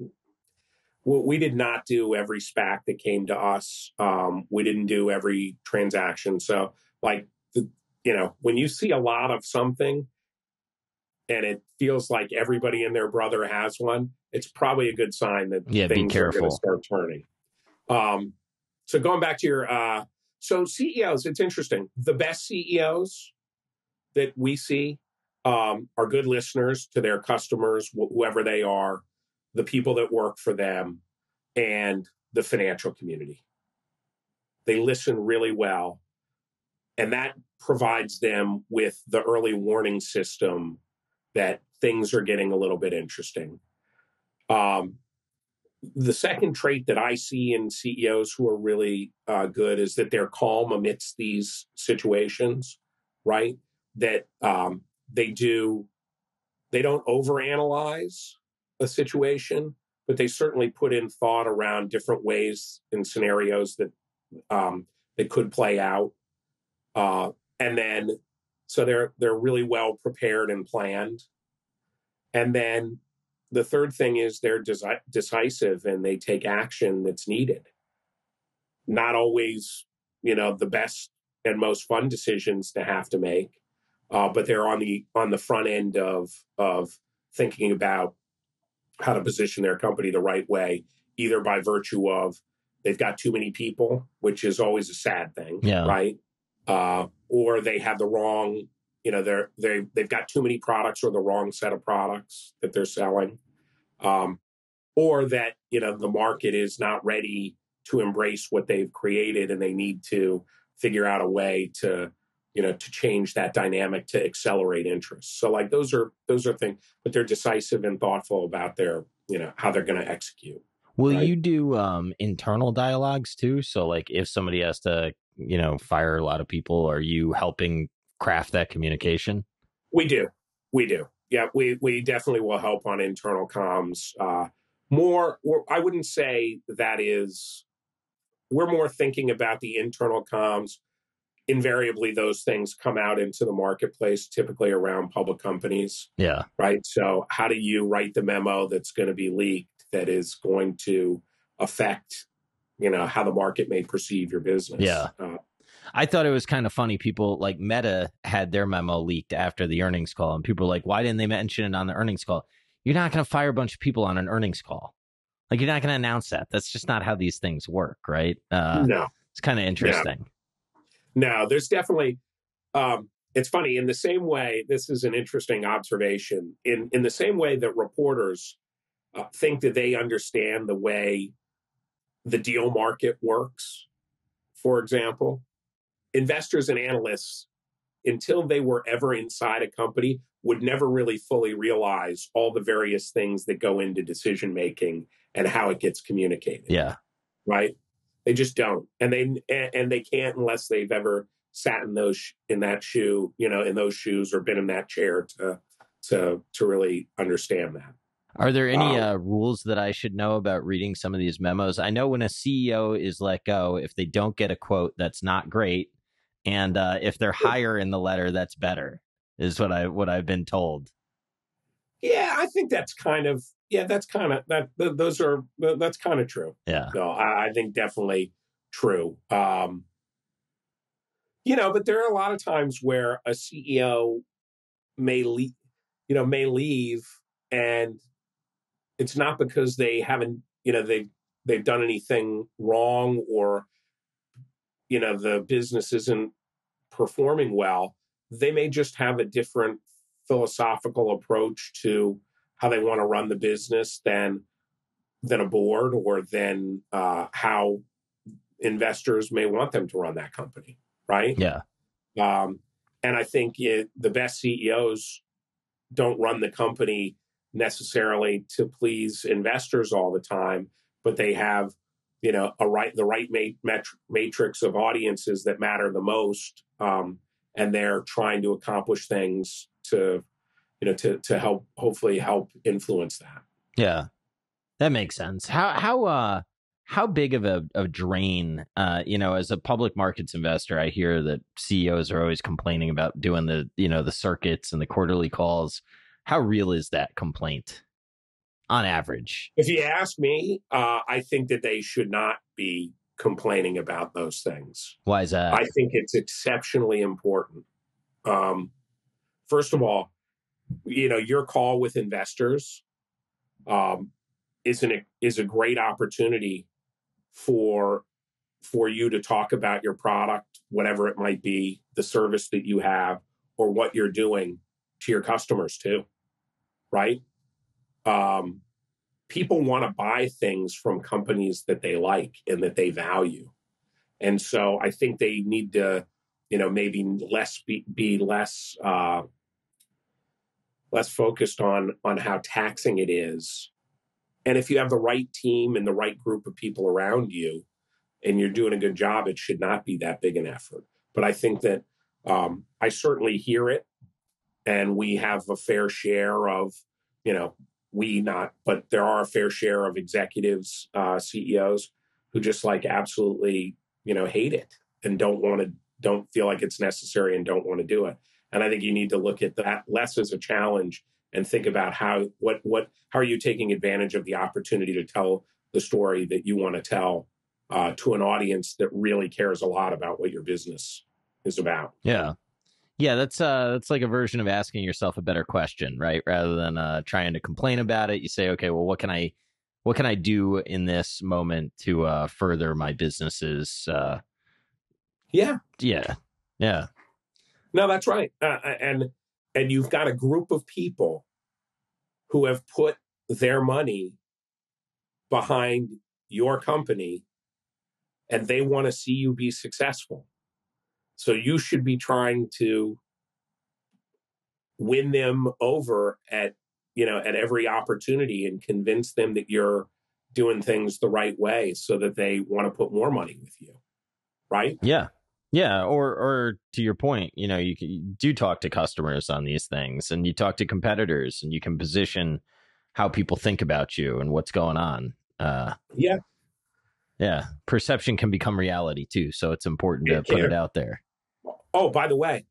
we did not do every SPAC that came to us. We didn't do every transaction. So like, when you see a lot of something and it feels like everybody and their brother has one, it's probably a good sign that things are going to start turning. So going back to your, so CEOs, it's interesting. The best CEOs that we see are good listeners to their customers, whoever they are, the people that work for them, and the financial community. They listen really well, and that provides them with the early warning system that things are getting a little bit interesting. The second trait that I see in CEOs who are really good is that they're calm amidst these situations, right? That they don't overanalyze a situation, but they certainly put in thought around different ways and scenarios that could play out. And then, so they're really well prepared and planned. And then the third thing is they're decisive and they take action that's needed. Not always, the best and most fun decisions to have to make, but they're on the front end of thinking about how to position their company the right way, either by virtue of they've got too many people, which is always a sad thing, right? Or they have the wrong, they've got too many products or the wrong set of products that they're selling, or that the market is not ready to embrace what they've created, and they need to figure out a way to change that dynamic to accelerate interest. So like those are things, but they're decisive and thoughtful about their how they're going to execute. Will you do internal dialogues too? So like if somebody has to fire a lot of people, are you helping craft that communication? We do. Yeah, we definitely will help on internal comms. More, I wouldn't say that is, we're more thinking about the internal comms. Invariably, those things come out into the marketplace, typically around public companies. Yeah. Right. So how do you write the memo that's going to be leaked that is going to affect, how the market may perceive your business? Yeah. I thought it was kind of funny. People like Meta had their memo leaked after the earnings call, and people were like, why didn't they mention it on the earnings call? You're not going to fire a bunch of people on an earnings call. Like, you're not going to announce that. That's just not how these things work, right? No. It's kind of interesting. No, there's definitely, it's funny, in the same way, this is an interesting observation, in the same way that reporters think that they understand the way the deal market works, for example, investors and analysts, until they were ever inside a company, would never really fully realize all the various things that go into decision making and how it gets communicated. Yeah. Right? They just don't, and they can't unless they've ever sat in that shoe, in those shoes, or been in that chair to really understand that. Are there any rules that I should know about reading some of these memos? I know when a CEO is let go, if they don't get a quote, that's not great. And if they're higher in the letter, that's better, is what I've been told. Yeah, I think that's kind of that's kind of that's kind of true. Yeah. No, I think definitely true. But there are a lot of times where a CEO may leave, and it's not because they haven't, they've done anything wrong, or the business isn't performing well. They may just have a different philosophical approach to how they want to run the business than a board, or than how investors may want them to run that company, right? Yeah. And I think the best CEOs don't run the company necessarily to please investors all the time, but they have the right matrix of audiences that matter the most, and they're trying to accomplish things to help, hopefully help influence that. Yeah, that makes sense. How big of a drain, as a public markets investor, I hear that CEOs are always complaining about doing the circuits and the quarterly calls. How real is that complaint on average? If you ask me, I think that they should not be complaining about those things. Why is that? I think it's exceptionally important. First of all, your call with investors is a great opportunity for you to talk about your product, whatever it might be, the service that you have, or what you're doing to your customers too, right? People want to buy things from companies that they like and that they value. And so I think they need to, maybe be less focused on how taxing it is. And if you have the right team and the right group of people around you, and you're doing a good job, it should not be that big an effort. But I think that I certainly hear it, and we have a fair share of, but there are a fair share of executives, CEOs, who just absolutely, hate it and don't feel like it's necessary and don't want to do it. And I think you need to look at that less as a challenge and think about how are you taking advantage of the opportunity to tell the story that you want to tell to an audience that really cares a lot about what your business is about. Yeah. Yeah, that's like a version of asking yourself a better question, right? Rather than trying to complain about it, you say, okay, well, what can I do in this moment to further my business's? Yeah. No, that's right. And you've got a group of people who have put their money behind your company, and they want to see you be successful. So you should be trying to win them over at every opportunity, and convince them that you're doing things the right way, so that they want to put more money with you. Right? Yeah. Yeah. Or to your point, you do talk to customers on these things, and you talk to competitors, and you can position how people think about you and what's going on. Yeah. Yeah. Perception can become reality too. So it's important to put it out there. Oh, by the way,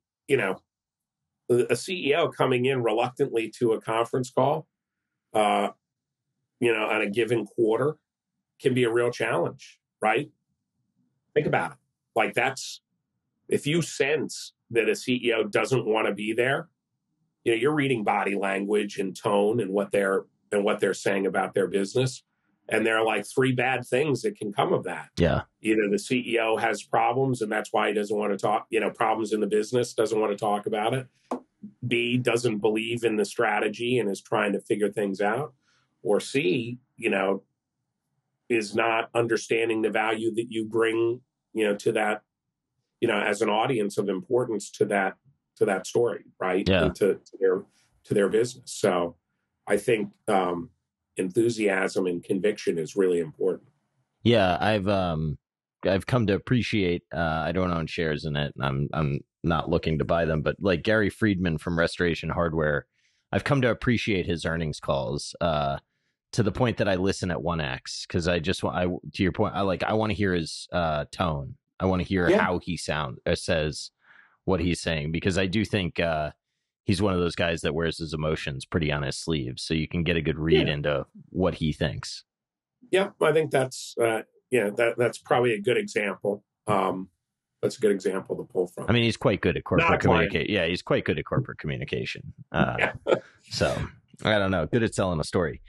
a CEO coming in reluctantly to a conference call, on a given quarter, can be a real challenge, right? Think about it. If you sense that a CEO doesn't want to be there, you're reading body language and tone and what they're saying about their business. And there are three bad things that can come of that. Yeah. Either the CEO has problems, and that's why he doesn't want to talk, problems in the business, doesn't want to talk about it. B, doesn't believe in the strategy and is trying to figure things out. Or C, is not understanding the value that you bring, to that, as an audience of importance to that story, right? Yeah. And to their business. So I think enthusiasm and conviction is really important. Yeah, I've come to appreciate. I don't own shares in it, and I'm not looking to buy them. But like Gary Friedman from Restoration Hardware, I've come to appreciate his earnings calls to the point that I listen at 1x, because I just want. To your point, I want to hear his tone. I want to hear Yeah. how he says what he's saying, because I do think he's one of those guys that wears his emotions pretty on his sleeve, so you can get a good read into what he thinks. Yeah, I think that's that's probably a good example. That's a good example to pull from. I mean, he's quite good at Not a corporate client. communication. Yeah, he's quite good at corporate communication. Yeah. So I don't know. Good at selling a story.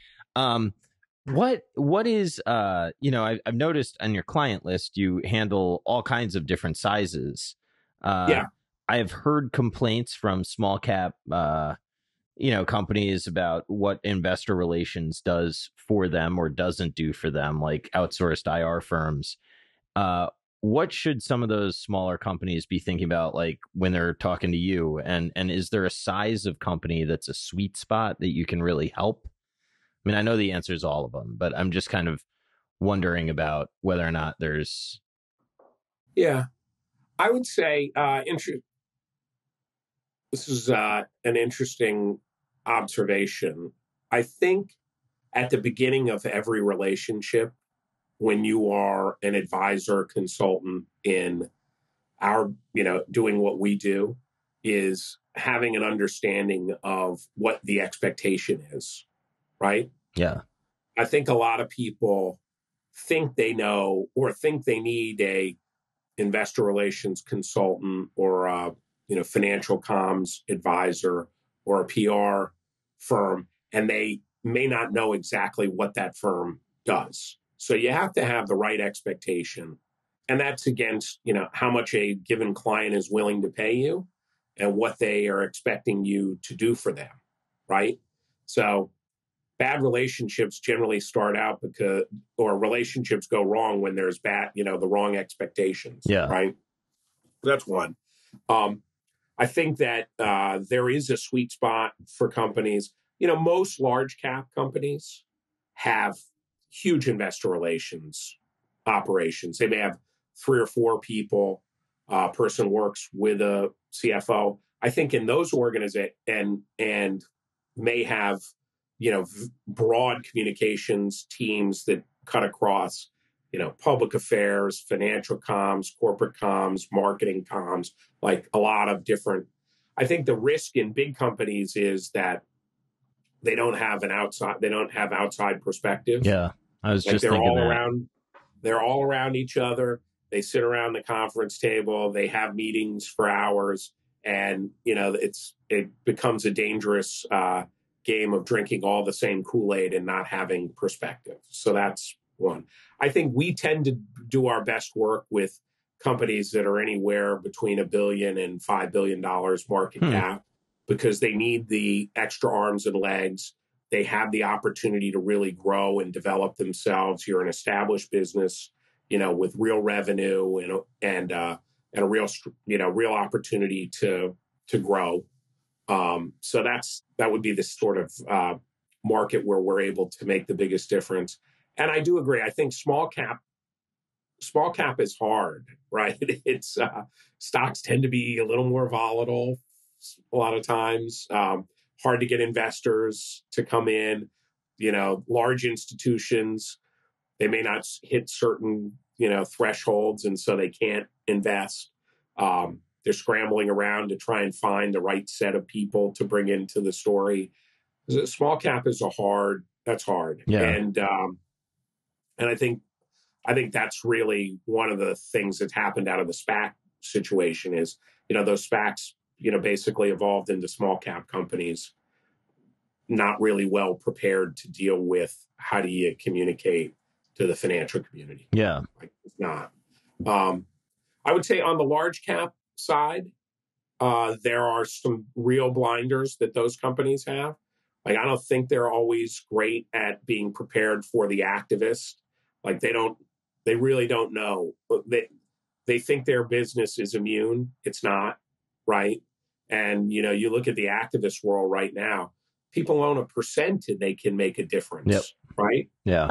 What is I've noticed on your client list you handle all kinds of different sizes. Yeah. I have heard complaints from small cap companies about what investor relations does for them or doesn't do for them, like outsourced IR firms. What should some of those smaller companies be thinking about, like when they're talking to you? And is there a size of company that's a sweet spot that you can really help? I mean, I know the answer is all of them, but I'm just kind of wondering about whether or not there's. Yeah. I would say this is an interesting observation. I think at the beginning of every relationship, when you are an advisor consultant in our, doing what we do, is having an understanding of what the expectation is, right? Yeah. I think a lot of people think they know or think they need a investor relations consultant or a financial comms advisor or a PR firm, and they may not know exactly what that firm does. So you have to have the right expectation, and that's against how much a given client is willing to pay you and what they are expecting you to do for them, right? So bad relationships generally start out or relationships go wrong when there's the wrong expectations. Yeah. Right. That's one. I think that there is a sweet spot for companies. Most large cap companies have huge investor relations operations. They may have 3 or 4 people. Person works with a CFO. I think in those organizations and may have broad communications teams that cut across public affairs, financial comms, corporate comms, marketing comms, like a lot of different. I think the risk in big companies is that they don't have outside perspective. Yeah. I was Like just thinking they're all around each other. They sit around the conference table. They have meetings for hours, and it becomes a dangerous game of drinking all the same Kool-Aid and not having perspective. So that's one. I think we tend to do our best work with companies that are anywhere between $1 billion and $5 billion market cap, because they need the extra arms and legs. They have the opportunity to really grow and develop themselves. You're an established business, with real revenue and a real opportunity to grow. So that would be the sort of market where we're able to make the biggest difference. And I do agree. I think small cap is hard, right? It's stocks tend to be a little more volatile a lot of times. Hard to get investors to come in. Large institutions, they may not hit certain thresholds, and so they can't invest. They're scrambling around to try and find the right set of people to bring into the story. Small cap is that's hard. Yeah. And I think that's really one of the things that's happened out of the SPAC situation is, those SPACs, basically evolved into small cap companies, not really well prepared to deal with how do you communicate to the financial community. Yeah. Like, it's not. I would say on the large cap side, there are some real blinders that those companies have. Like, I don't think they're always great at being prepared for the activist. Like, they really don't know. They think their business is immune. It's not, right? And, you look at the activist world right now, people own a percent and they can make a difference, Yep. right? Yeah.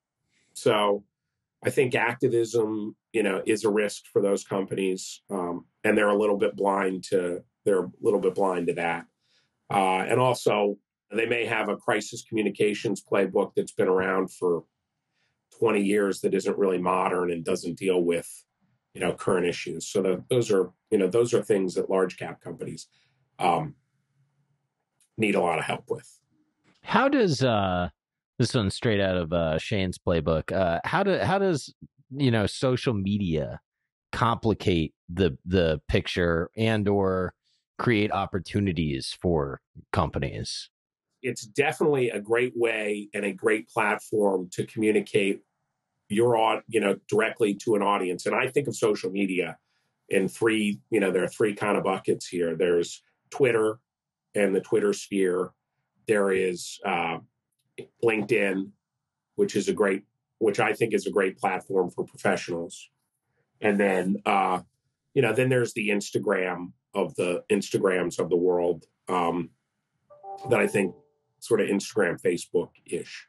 So I think activism, is a risk for those companies, and they're a little bit blind to that. And also, they may have a crisis communications playbook that's been around for 20 years that isn't really modern and doesn't deal with, current issues. So those are things that large cap companies um, need a lot of help with. How does this one's straight out of Shane's playbook? How does social media complicate the picture and or create opportunities for companies? It's definitely a great way and a great platform to communicate directly to an audience. And I think of social media in three, there are three kind of buckets here. There's Twitter and the Twitter sphere. There is LinkedIn, which I think is a great platform for professionals. And then, then there's the Instagrams of the world that I think sort of Instagram, Facebook-ish.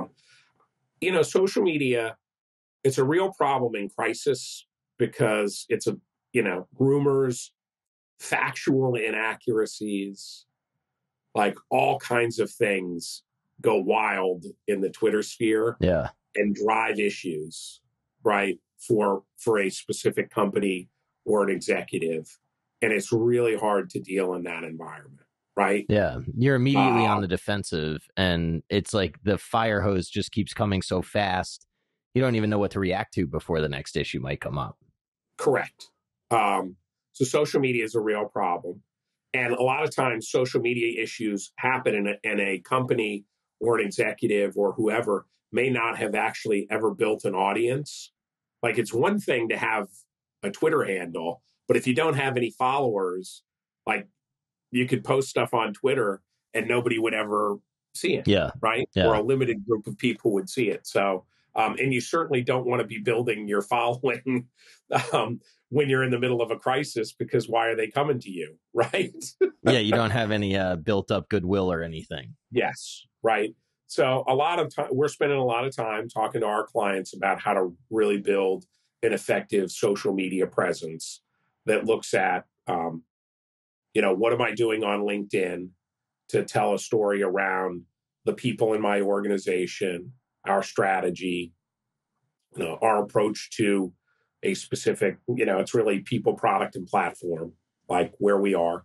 Social media, it's a real problem in crisis because it's rumors, factual inaccuracies, like all kinds of things go wild in the Twitter sphere and drive issues, right, for a specific company or an executive. And it's really hard to deal in that environment, right? Yeah, you're immediately on the defensive, and it's like the fire hose just keeps coming so fast. You don't even know what to react to before the next issue might come up. Correct. So social media is a real problem. And a lot of times social media issues happen in a company or an executive or whoever may not have actually ever built an audience. Like it's one thing to have a Twitter handle, but if you don't have any followers, like you could post stuff on Twitter and nobody would ever see it. Yeah. Right. Yeah. Or a limited group of people would see it. So, and you certainly don't want to be building your following when you're in the middle of a crisis, because why are they coming to you? Right. Yeah. You don't have any built up goodwill or anything. Yes. Right. So a lot of time, we're spending a lot of time talking to our clients about how to really build an effective social media presence that looks at, what am I doing on LinkedIn to tell a story around the people in my organization, our strategy, our approach to a specific, it's really people, product, and platform, like where we are.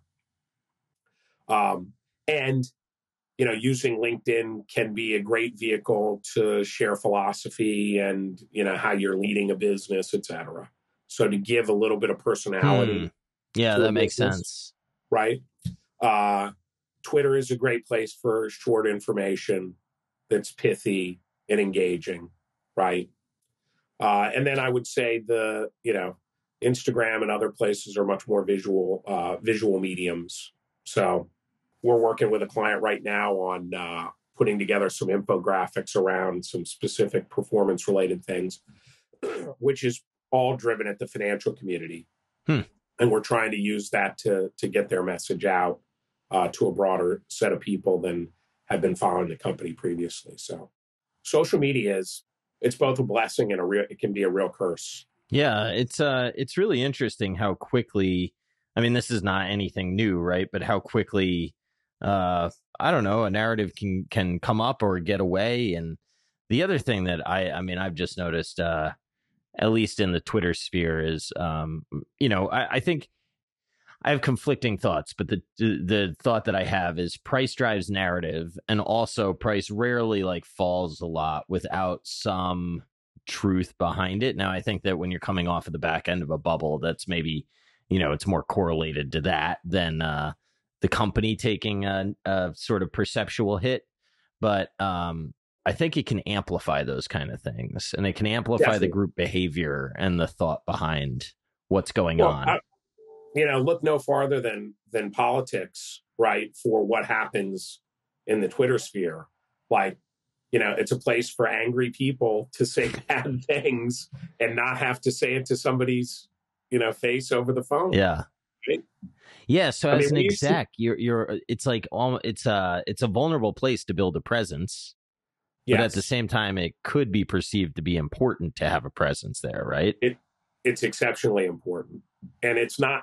And using LinkedIn can be a great vehicle to share philosophy and, how you're leading a business, et cetera. So to give a little bit of personality. Yeah, that makes sense. Right. Twitter is a great place for short information that's pithy and engaging. Right. And then I would say Instagram and other places are much more visual mediums. So we're working with a client right now on putting together some infographics around some specific performance related things, which is all driven at the financial community. And we're trying to use that to get their message out to a broader set of people than have been following the company previously. So social media it's both a blessing and it can be a real curse. Yeah, it's really interesting how quickly, I mean, this is not anything new, right? But how quickly, I don't know, a narrative can come up or get away. And the other thing that I've just noticed, at least in the Twitter sphere, is, I think I have conflicting thoughts, but the thought that I have is price drives narrative, and also price rarely falls a lot without some truth behind it. Now, I think that when you're coming off of the back end of a bubble, that's maybe, it's more correlated to that than the company taking a sort of perceptual hit. But I think it can amplify those kind of things, and it can amplify the group behavior and the thought behind what's going on. Look no farther than politics, right? For what happens in the Twitter sphere. It's a place for angry people to say bad things and not have to say it to somebody's, face over the phone. Yeah. Right? Yeah. So as an exec, it's a vulnerable place to build a presence. But at the same time, it could be perceived to be important to have a presence there, right? It's exceptionally important. And it's not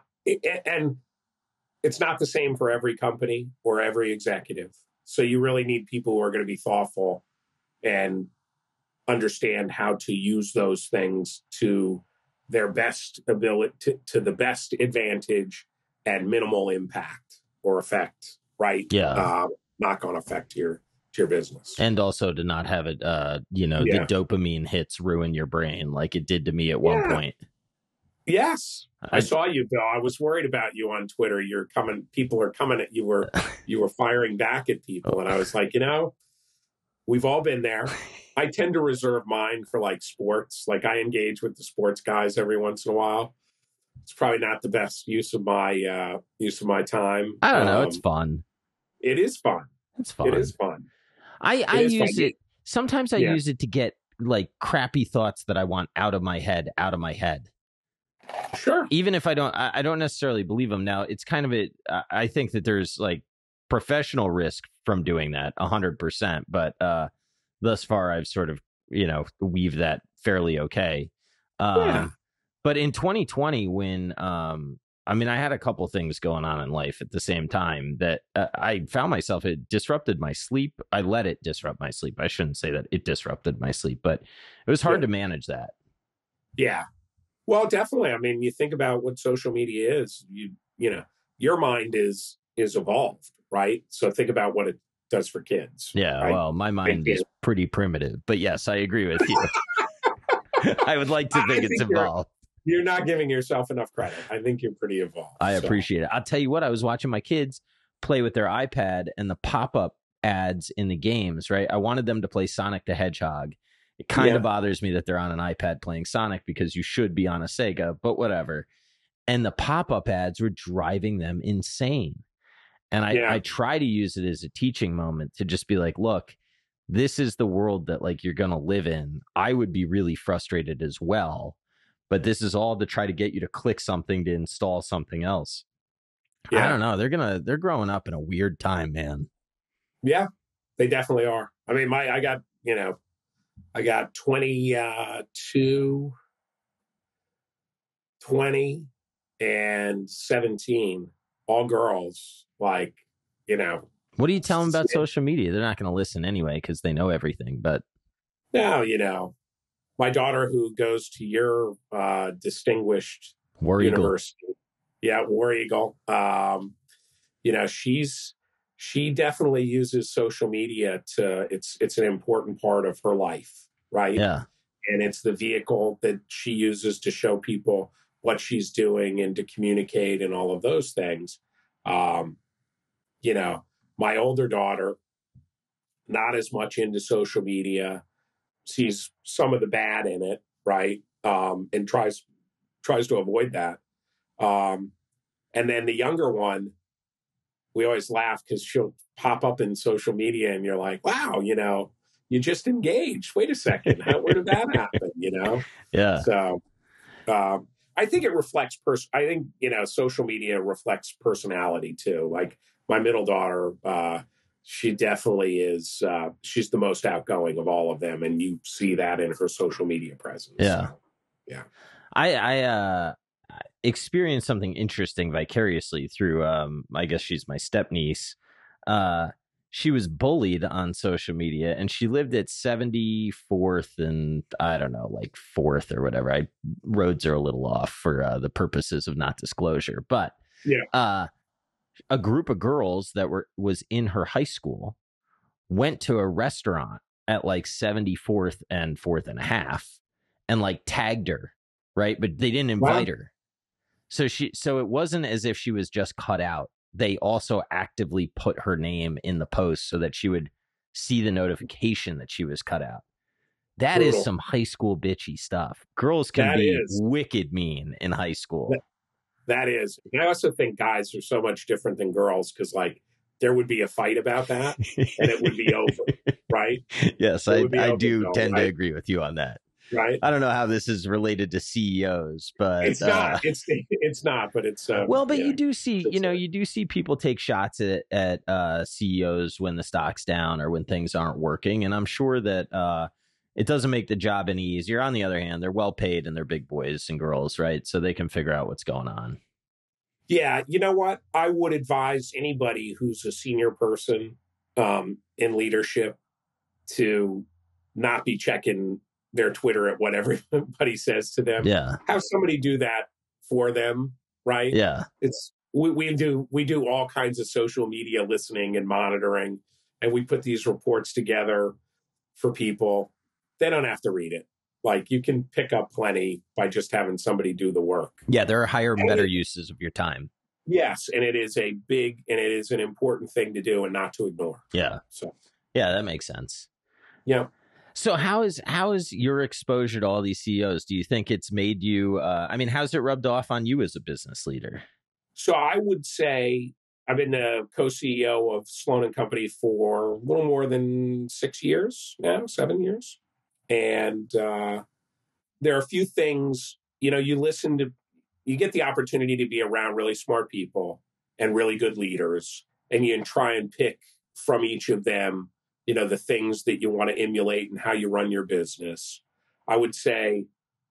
the same for every company or every executive. So you really need people who are going to be thoughtful and understand how to use those things to their best ability to the best advantage at minimal impact or effect, right? Yeah. Knock-on effect to your business. And also to not have it, the dopamine hits ruin your brain like it did to me at one point. Yes. I saw you, Bill. I was worried about you on Twitter. People are coming at you. You were firing back at people. And I was like, we've all been there. I tend to reserve mine for like sports. Like I engage with the sports guys every once in a while. It's probably not the best use of my time. I don't know. It's fun. It is fun. It's fun. It is fun. I use it. Sometimes I use it to get like crappy thoughts that I want out of my head. Sure. Even if I don't necessarily believe them. Now it's kind of I think that there's like professional risk from doing that 100%. But thus far I've sort of, weaved that fairly okay. But in 2020 when, I had a couple things going on in life at the same time that I found myself, it disrupted my sleep. I let it disrupt my sleep. I shouldn't say that it disrupted my sleep, but it was hard to manage that. Yeah. Well, definitely. You think about what social media is, your mind is evolved, right? So think about what it does for kids. Yeah. Right? Well, my mind is pretty primitive, but yes, I agree with you. I would like to think it's evolved. You're not giving yourself enough credit. I think you're pretty evolved. I appreciate it. I'll tell you what, I was watching my kids play with their iPad and the pop-up ads in the games, right? I wanted them to play Sonic the Hedgehog. It kind of bothers me that they're on an iPad playing Sonic because you should be on a Sega, but whatever. And the pop-up ads were driving them insane. And I try to use it as a teaching moment to just be like, look, this is the world that like you're going to live in. I would be really frustrated as well. But this is all to try to get you to click something to install something else. Yeah. I don't know. They're growing up in a weird time, man. Yeah, they definitely are. I got 22, 20, and 17, all girls. What do you tell them about social media? They're not going to listen anyway because they know everything. But no, my daughter, who goes to your distinguished War university, War Eagle. She definitely uses social media it's an important part of her life, right? Yeah, and it's the vehicle that she uses to show people what she's doing and to communicate and all of those things. My older daughter, not as much into social media. Sees some of the bad in it, right? And tries to avoid that. And then the younger one, we always laugh because she'll pop up in social media and you're like, wow, you just engaged. Wait a second. Where did that happen? Yeah. So I think it reflects social media reflects personality too. Like my middle daughter, she definitely is. She's the most outgoing of all of them, and you see that in her social media presence. Yeah, so, yeah. I experienced something interesting vicariously through. I guess she's my step niece. She was bullied on social media, and she lived at 74th and I don't know, like 4th or whatever. Roads are a little off for the purposes of not disclosure, but yeah. A group of girls that was in her high school went to a restaurant at like 74th and 4th and a half and like tagged her, right? But they didn't invite her. So it wasn't as if she was just cut out. They also actively put her name in the post so that she would see the notification that she was cut out. That Brutal. Is some high school bitchy stuff. Girls can be wicked mean in high school. That is. And I also think guys are so much different than girls because, like, there would be a fight about that and it would be over, right? Yes, I do tend to agree with you on that. Right. I don't know how this is related to CEOs, but it's not. It's not. But it's you do see, you do see people take shots at CEOs when the stock's down or when things aren't working, and I'm sure that it doesn't make the job any easier. On the other hand, they're well paid and they're big boys and girls, right? So they can figure out what's going on. Yeah, you know what? I would advise anybody who's a senior person in leadership to not be checking their Twitter at what everybody says to them. Yeah. Have somebody do that for them, right? Yeah. It's we do all kinds of social media listening and monitoring, and we put these reports together for people. They don't have to read it. Like, you can pick up plenty by just having somebody do the work. Yeah, there are higher and better uses of your time. Yes, and it is an important thing to do and not to ignore. Yeah. So, yeah, that makes sense. Yeah. So how is your exposure to all these CEOs? Do you think it's made you, how's it rubbed off on you as a business leader? So I would say I've been a co-CEO of Sloan & Company for a little more than 6 years now, 7 years. And there are a few things, you get the opportunity to be around really smart people and really good leaders, and you try and pick from each of them, the things that you want to emulate and how you run your business. I would say,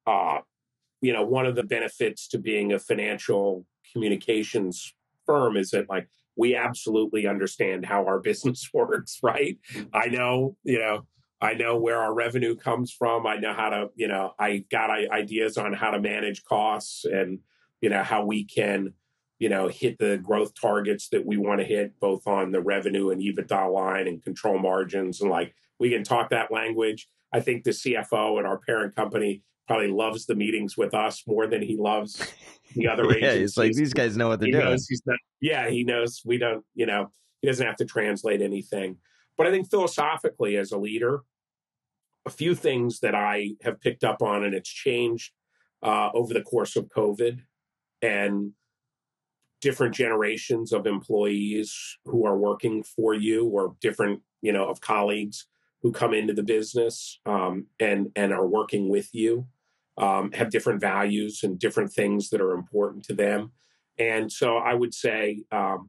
one of the benefits to being a financial communications firm is that, like, we absolutely understand how our business works, right? I know where our revenue comes from. I know how to, I got ideas on how to manage costs and, how we can, hit the growth targets that we want to hit, both on the revenue and EBITDA line and control margins. And, like, we can talk that language. I think the CFO at our parent company probably loves the meetings with us more than he loves the other agencies. It's like, these guys know what they're doing. He knows we don't, he doesn't have to translate anything. But I think philosophically, as a leader, a few things that I have picked up on, and it's changed over the course of COVID, and different generations of employees who are working for you, or different, of colleagues who come into the business and are working with you, have different values and different things that are important to them. And so I would say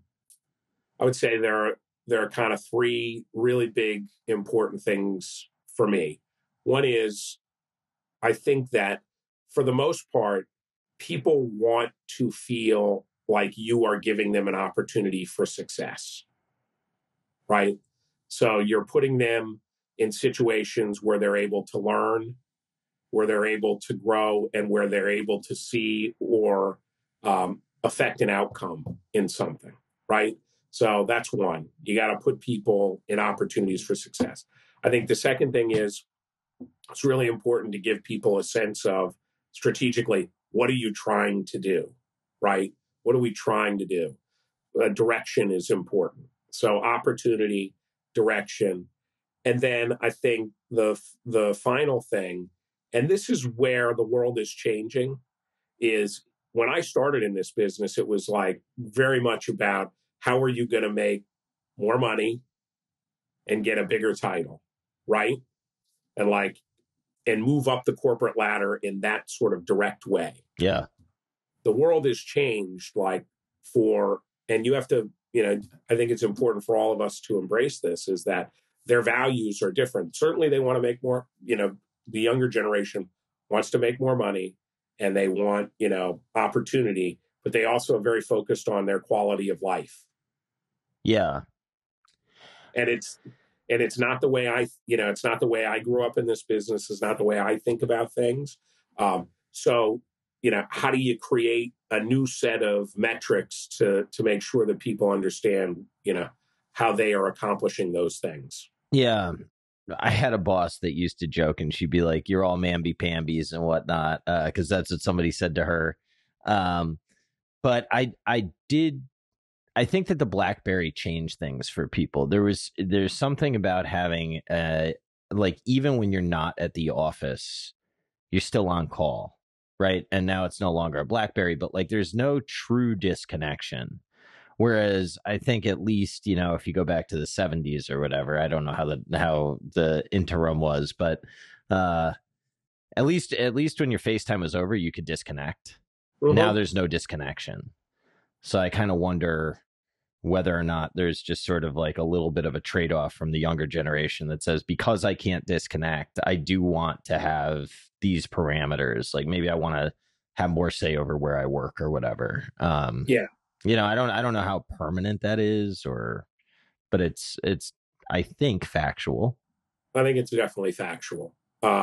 there are kind of three really big important things for me. One is, I think that for the most part, people want to feel like you are giving them an opportunity for success, right? So you're putting them in situations where they're able to learn, where they're able to grow, and where they're able to see or affect an outcome in something, right? So that's one. You got to put people in opportunities for success. I think the second thing is, it's really important to give people a sense of, strategically, what are you trying to do, right? What are we trying to do? Direction is important. So opportunity, direction. And then I think the final thing, and this is where the world is changing, is when I started in this business, it was like very much about, how are you going to make more money and get a bigger title, right? And move up the corporate ladder in that sort of direct way. Yeah. The world has changed, and you have to, I think it's important for all of us to embrace this, is that their values are different. Certainly they want to make more, the younger generation wants to make more money, and they want, opportunity, but they also are very focused on their quality of life. Yeah. And it's not the way it's not the way I grew up in this business. It's not the way I think about things. So, how do you create a new set of metrics to make sure that people understand, how they are accomplishing those things? Yeah. I had a boss that used to joke, and she'd be like, "You're all mamby-pambies and whatnot," because that's what somebody said to her. But I think that the BlackBerry changed things for people. There's something about having like, even when you're not at the office, you're still on call, right? And now it's no longer a BlackBerry, but, like, there's no true disconnection. Whereas I think, at least, if you go back to the 70s or whatever, I don't know how the interim was, but at least when your FaceTime was over, you could disconnect. Mm-hmm. Now there's no disconnection. So I kind of wonder whether or not there's just sort of like a little bit of a trade-off from the younger generation that says, because I can't disconnect, I do want to have these parameters. Like, maybe I want to have more say over where I work or whatever. Yeah. I don't know how permanent that is, but it's I think factual. I think it's definitely factual.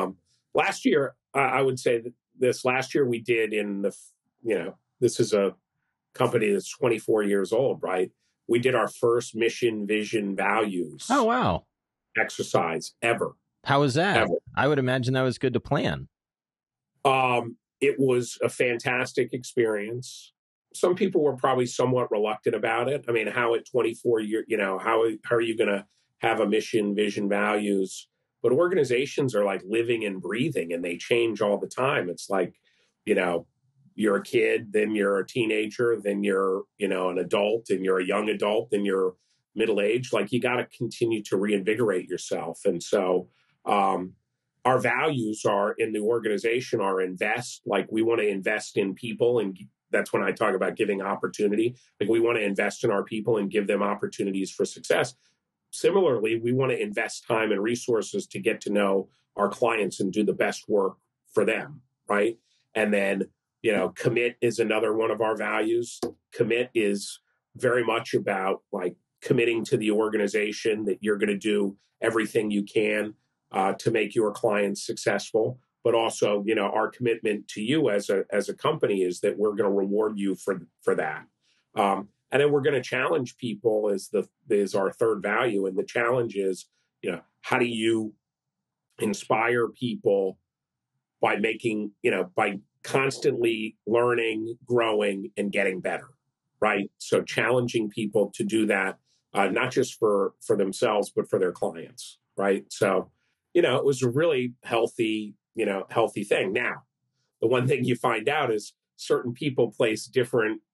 Last year, I would say that this last year we did this is a company that's 24 years old, right? We did our first mission, vision, Oh, values wow. exercise ever, How was that? ever. I would imagine that was good to plan. It was a fantastic experience. Some people were probably somewhat reluctant about it. I mean, how at 24 years, how are you going to have a mission, vision, values? But organizations are like living and breathing and they change all the time. It's like, you know, you're a kid, then you're a teenager, then you're, an adult, and you're a young adult, then you're middle aged. Like you got to continue to reinvigorate yourself. And so, our values are in the organization are invest. Like we want to invest in people, and that's when I talk about giving opportunity. Like we want to invest in our people and give them opportunities for success. Similarly, we want to invest time and resources to get to know our clients and do the best work for them, right? And then, commit is another one of our values. Commit is very much about like committing to the organization that you're going to do everything you can to make your clients successful. But also, our commitment to you as a company is that we're going to reward you for that. And then we're going to challenge people is our third value. And the challenge is, how do you inspire people by by constantly learning, growing, and getting better, right? So challenging people to do that, not just for themselves, but for their clients, right? So, it was a really healthy thing. Now, the one thing you find out is certain people place different,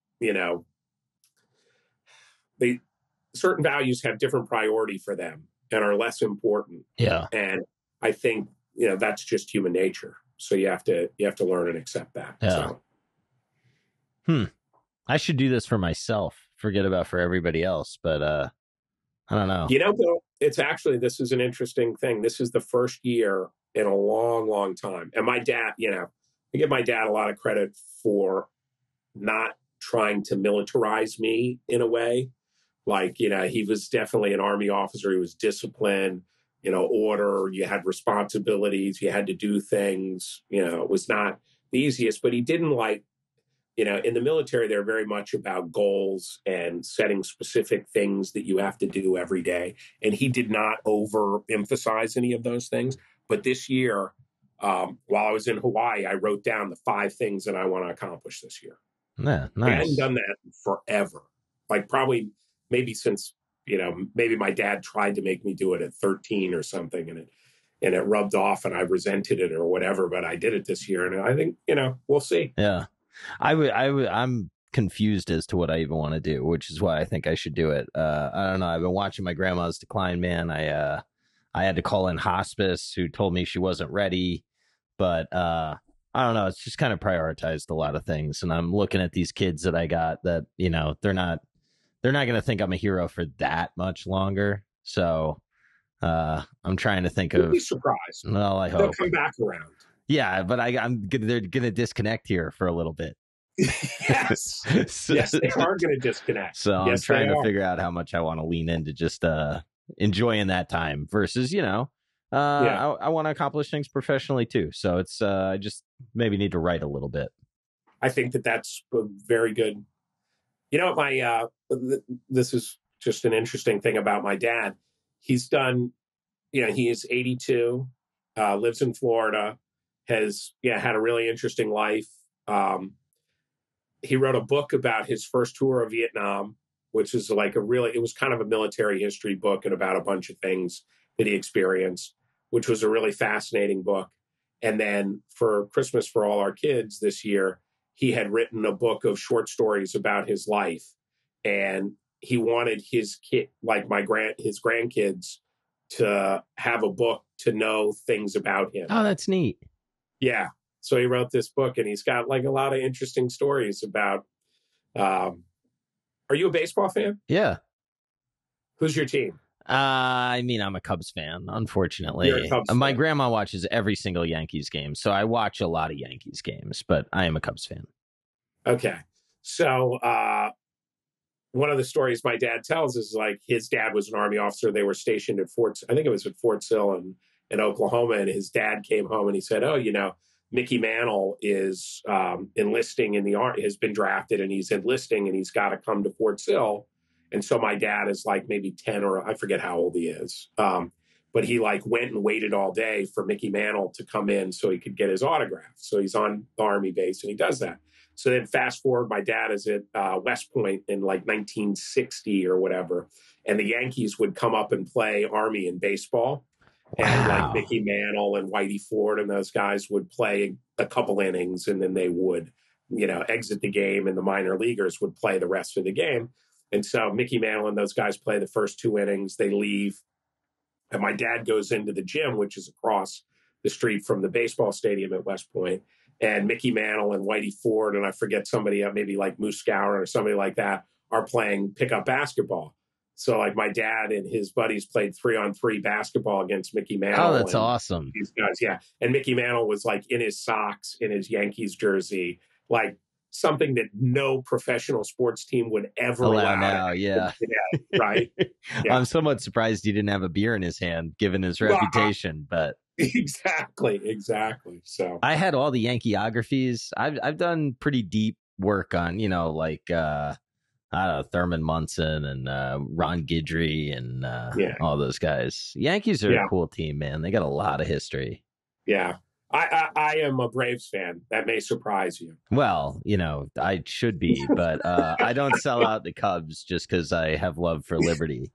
they certain values have different priority for them and are less important. Yeah. And I think, that's just human nature. So you have to learn and accept that. Yeah. So. I should do this for myself. Forget about for everybody else, but I don't know. Bill, this is an interesting thing. This is the first year in a long, long time. And my dad, I give my dad a lot of credit for not trying to militarize me in a way. Like, he was definitely an Army officer. He was disciplined, order. You had responsibilities. You had to do things. It was not the easiest, but he didn't like, in the military, they're very much about goals and setting specific things that you have to do every day. And he did not overemphasize any of those things. But this year, while I was in Hawaii, I wrote down the 5 things that I want to accomplish this year. Yeah, nice. I hadn't done that forever. Like probably maybe since, maybe my dad tried to make me do it at 13 or something and it rubbed off and I resented it or whatever, but I did it this year. And I think, we'll see. Yeah. I'm confused as to what I even want to do, which is why I think I should do it. I don't know. I've been watching my grandma's decline, man. I had to call in hospice who told me she wasn't ready, but, I don't know. It's just kind of prioritized a lot of things. And I'm looking at these kids that I got that, they're not going to think I'm a hero for that much longer. So, I'm trying to think You'll be surprised. Well, I hope they'll come back around. Yeah, but they're going to disconnect here for a little bit. Yes. Yes, they are going to disconnect. So yes, I'm trying to figure out how much I want to lean into just enjoying that time versus, I want to accomplish things professionally too. So it's I just maybe need to write a little bit. I think that's very good. This is just an interesting thing about my dad. He's done, he is 82, lives in Florida, has had a really interesting life. He wrote a book about his first tour of Vietnam, which is like it was kind of a military history book and about a bunch of things that he experienced, which was a really fascinating book. And then for Christmas for all our kids this year, he had written a book of short stories about his life. And he wanted his kid, like his grandkids, to have a book to know things about him. Oh, that's neat. Yeah. So he wrote this book and he's got like a lot of interesting stories about, are you a baseball fan? Yeah. Who's your team? I mean, I'm a Cubs fan, unfortunately. You're a Cubs fan. My grandma watches every single Yankees game, so I watch a lot of Yankees games, but I am a Cubs fan. Okay. So one of the stories my dad tells is like his dad was an Army officer. They were stationed at I think it was at Fort Sill in Oklahoma, and his dad came home and he said, "Oh, Mickey Mantle is enlisting in the Army, has been drafted, and he's enlisting, and he's got to come to Fort Sill." And so my dad is like maybe 10, or I forget how old he is. But he like went and waited all day for Mickey Mantle to come in so he could get his autograph. So he's on the Army base and he does that. So then fast forward, my dad is at West Point in like 1960 or whatever. And the Yankees would come up and play Army in baseball. And like Mickey Mantle and Whitey Ford and those guys would play a couple innings, and then they would, exit the game, and the minor leaguers would play the rest of the game. And so Mickey Mantle and those guys play the first 2 innings, they leave. And my dad goes into the gym, which is across the street from the baseball stadium at West Point. And Mickey Mantle and Whitey Ford, and I forget somebody, maybe like Moose Gower or somebody like that, are playing pickup basketball. So like my dad and his buddies played 3-on-3 basketball against Mickey Mantle. Oh, that's awesome. These guys, yeah. And Mickey Mantle was like in his socks, in his Yankees jersey, like something that no professional sports team would ever allow now. Yeah. Right. Yeah. I'm somewhat surprised he didn't have a beer in his hand, given his reputation, but. Exactly. So I had all the Yankeeographies. I've done pretty deep work on, I don't know, Thurman Munson and Ron Guidry and all those guys. Yankees are a cool team, man. They got a lot of history. Yeah. I am a Braves fan. That may surprise you. Well, I should be, but I don't sell out the Cubs just because I have love for Liberty.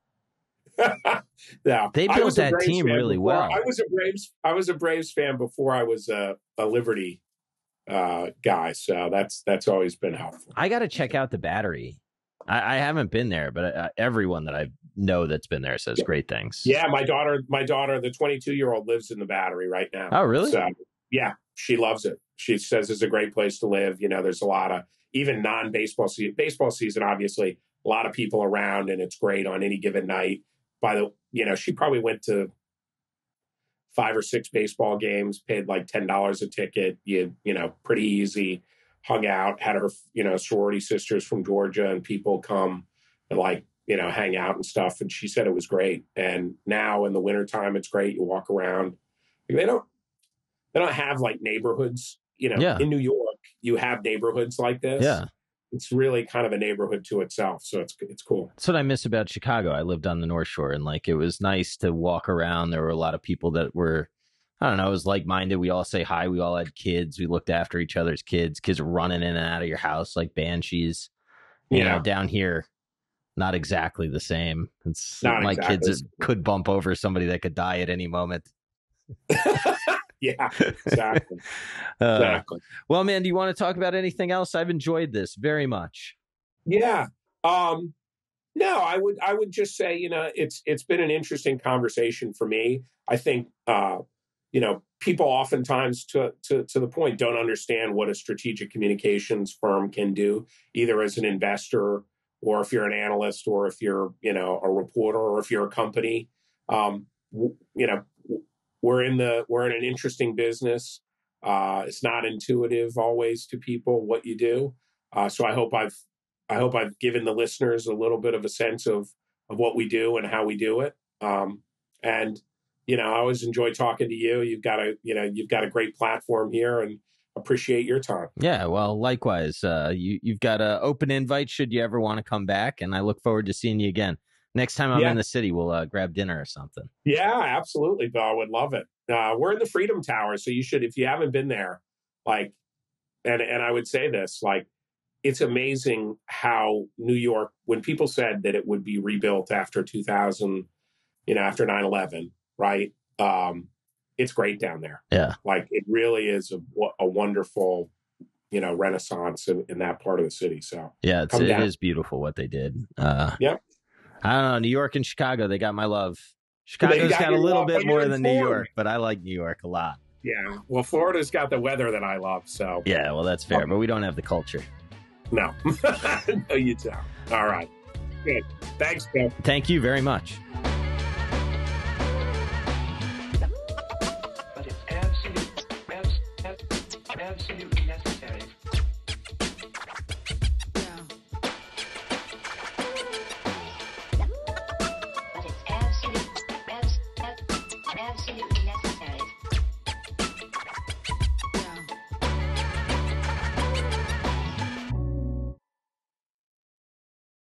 Yeah, they built that team really well. I was a Braves fan before I was a Liberty guy. So that's always been helpful. I got to check out the Battery. I haven't been there, but everyone that I know that's been there says great things. Yeah, my daughter, the 22-year-old lives in the Battery right now. Oh, really? So, yeah, she loves it. She says it's a great place to live. There's a lot of even non-baseball season. Baseball season, obviously, a lot of people around, and it's great on any given night. She probably went to 5 or 6 baseball games, paid like $10 a ticket. Pretty easy. Hung out, had her, sorority sisters from Georgia, and people come and hang out and stuff. And she said it was great. And now in the wintertime, it's great. You walk around. They don't have like neighborhoods, in New York, you have neighborhoods like this. Yeah. It's really kind of a neighborhood to itself. So it's cool. That's what I miss about Chicago. I lived on the North Shore, and it was nice to walk around. There were a lot of people that were, I don't know, it was like-minded. We all say hi. We all had kids. We looked after each other's kids. Kids were running in and out of your house like banshees. Down here, not exactly the same. It's not my exactly. Kids could bump over somebody that could die at any moment. Yeah, exactly. Exactly. Well, man, do you want to talk about anything else? I've enjoyed this very much. Yeah. No, I would just say, it's been an interesting conversation for me. I think, people oftentimes to the point don't understand what a strategic communications firm can do, either as an investor or if you're an analyst or if you're, a reporter or if you're a company. We're in an interesting business. It's not intuitive always to people what you do. So I hope I've given the listeners a little bit of a sense of what we do and how we do it. And I always enjoy talking to you. You've got a great platform here, and appreciate your time. Yeah, well, likewise. You've got an open invite should you ever want to come back, and I look forward to seeing you again. Next time I'm in the city, we'll grab dinner or something. Yeah, absolutely, Bill. I would love it. We're in the Freedom Tower, so you should, if you haven't been there, and I would say this, it's amazing how New York, when people said that it would be rebuilt after 2000, after 9/11, right? It's great down there. Yeah. It really is a wonderful, renaissance in that part of the city. So yeah, it is beautiful what they did. Yep. I don't know. New York and Chicago, they got my love. Chicago's got a little bit more than New York, but I like New York a lot. Yeah. Well, Florida's got the weather that I love. So yeah, well, that's fair, but we don't have the culture. No. No, you don't. All right. Good. Thanks, Bill. Thank you very much. But it's absolute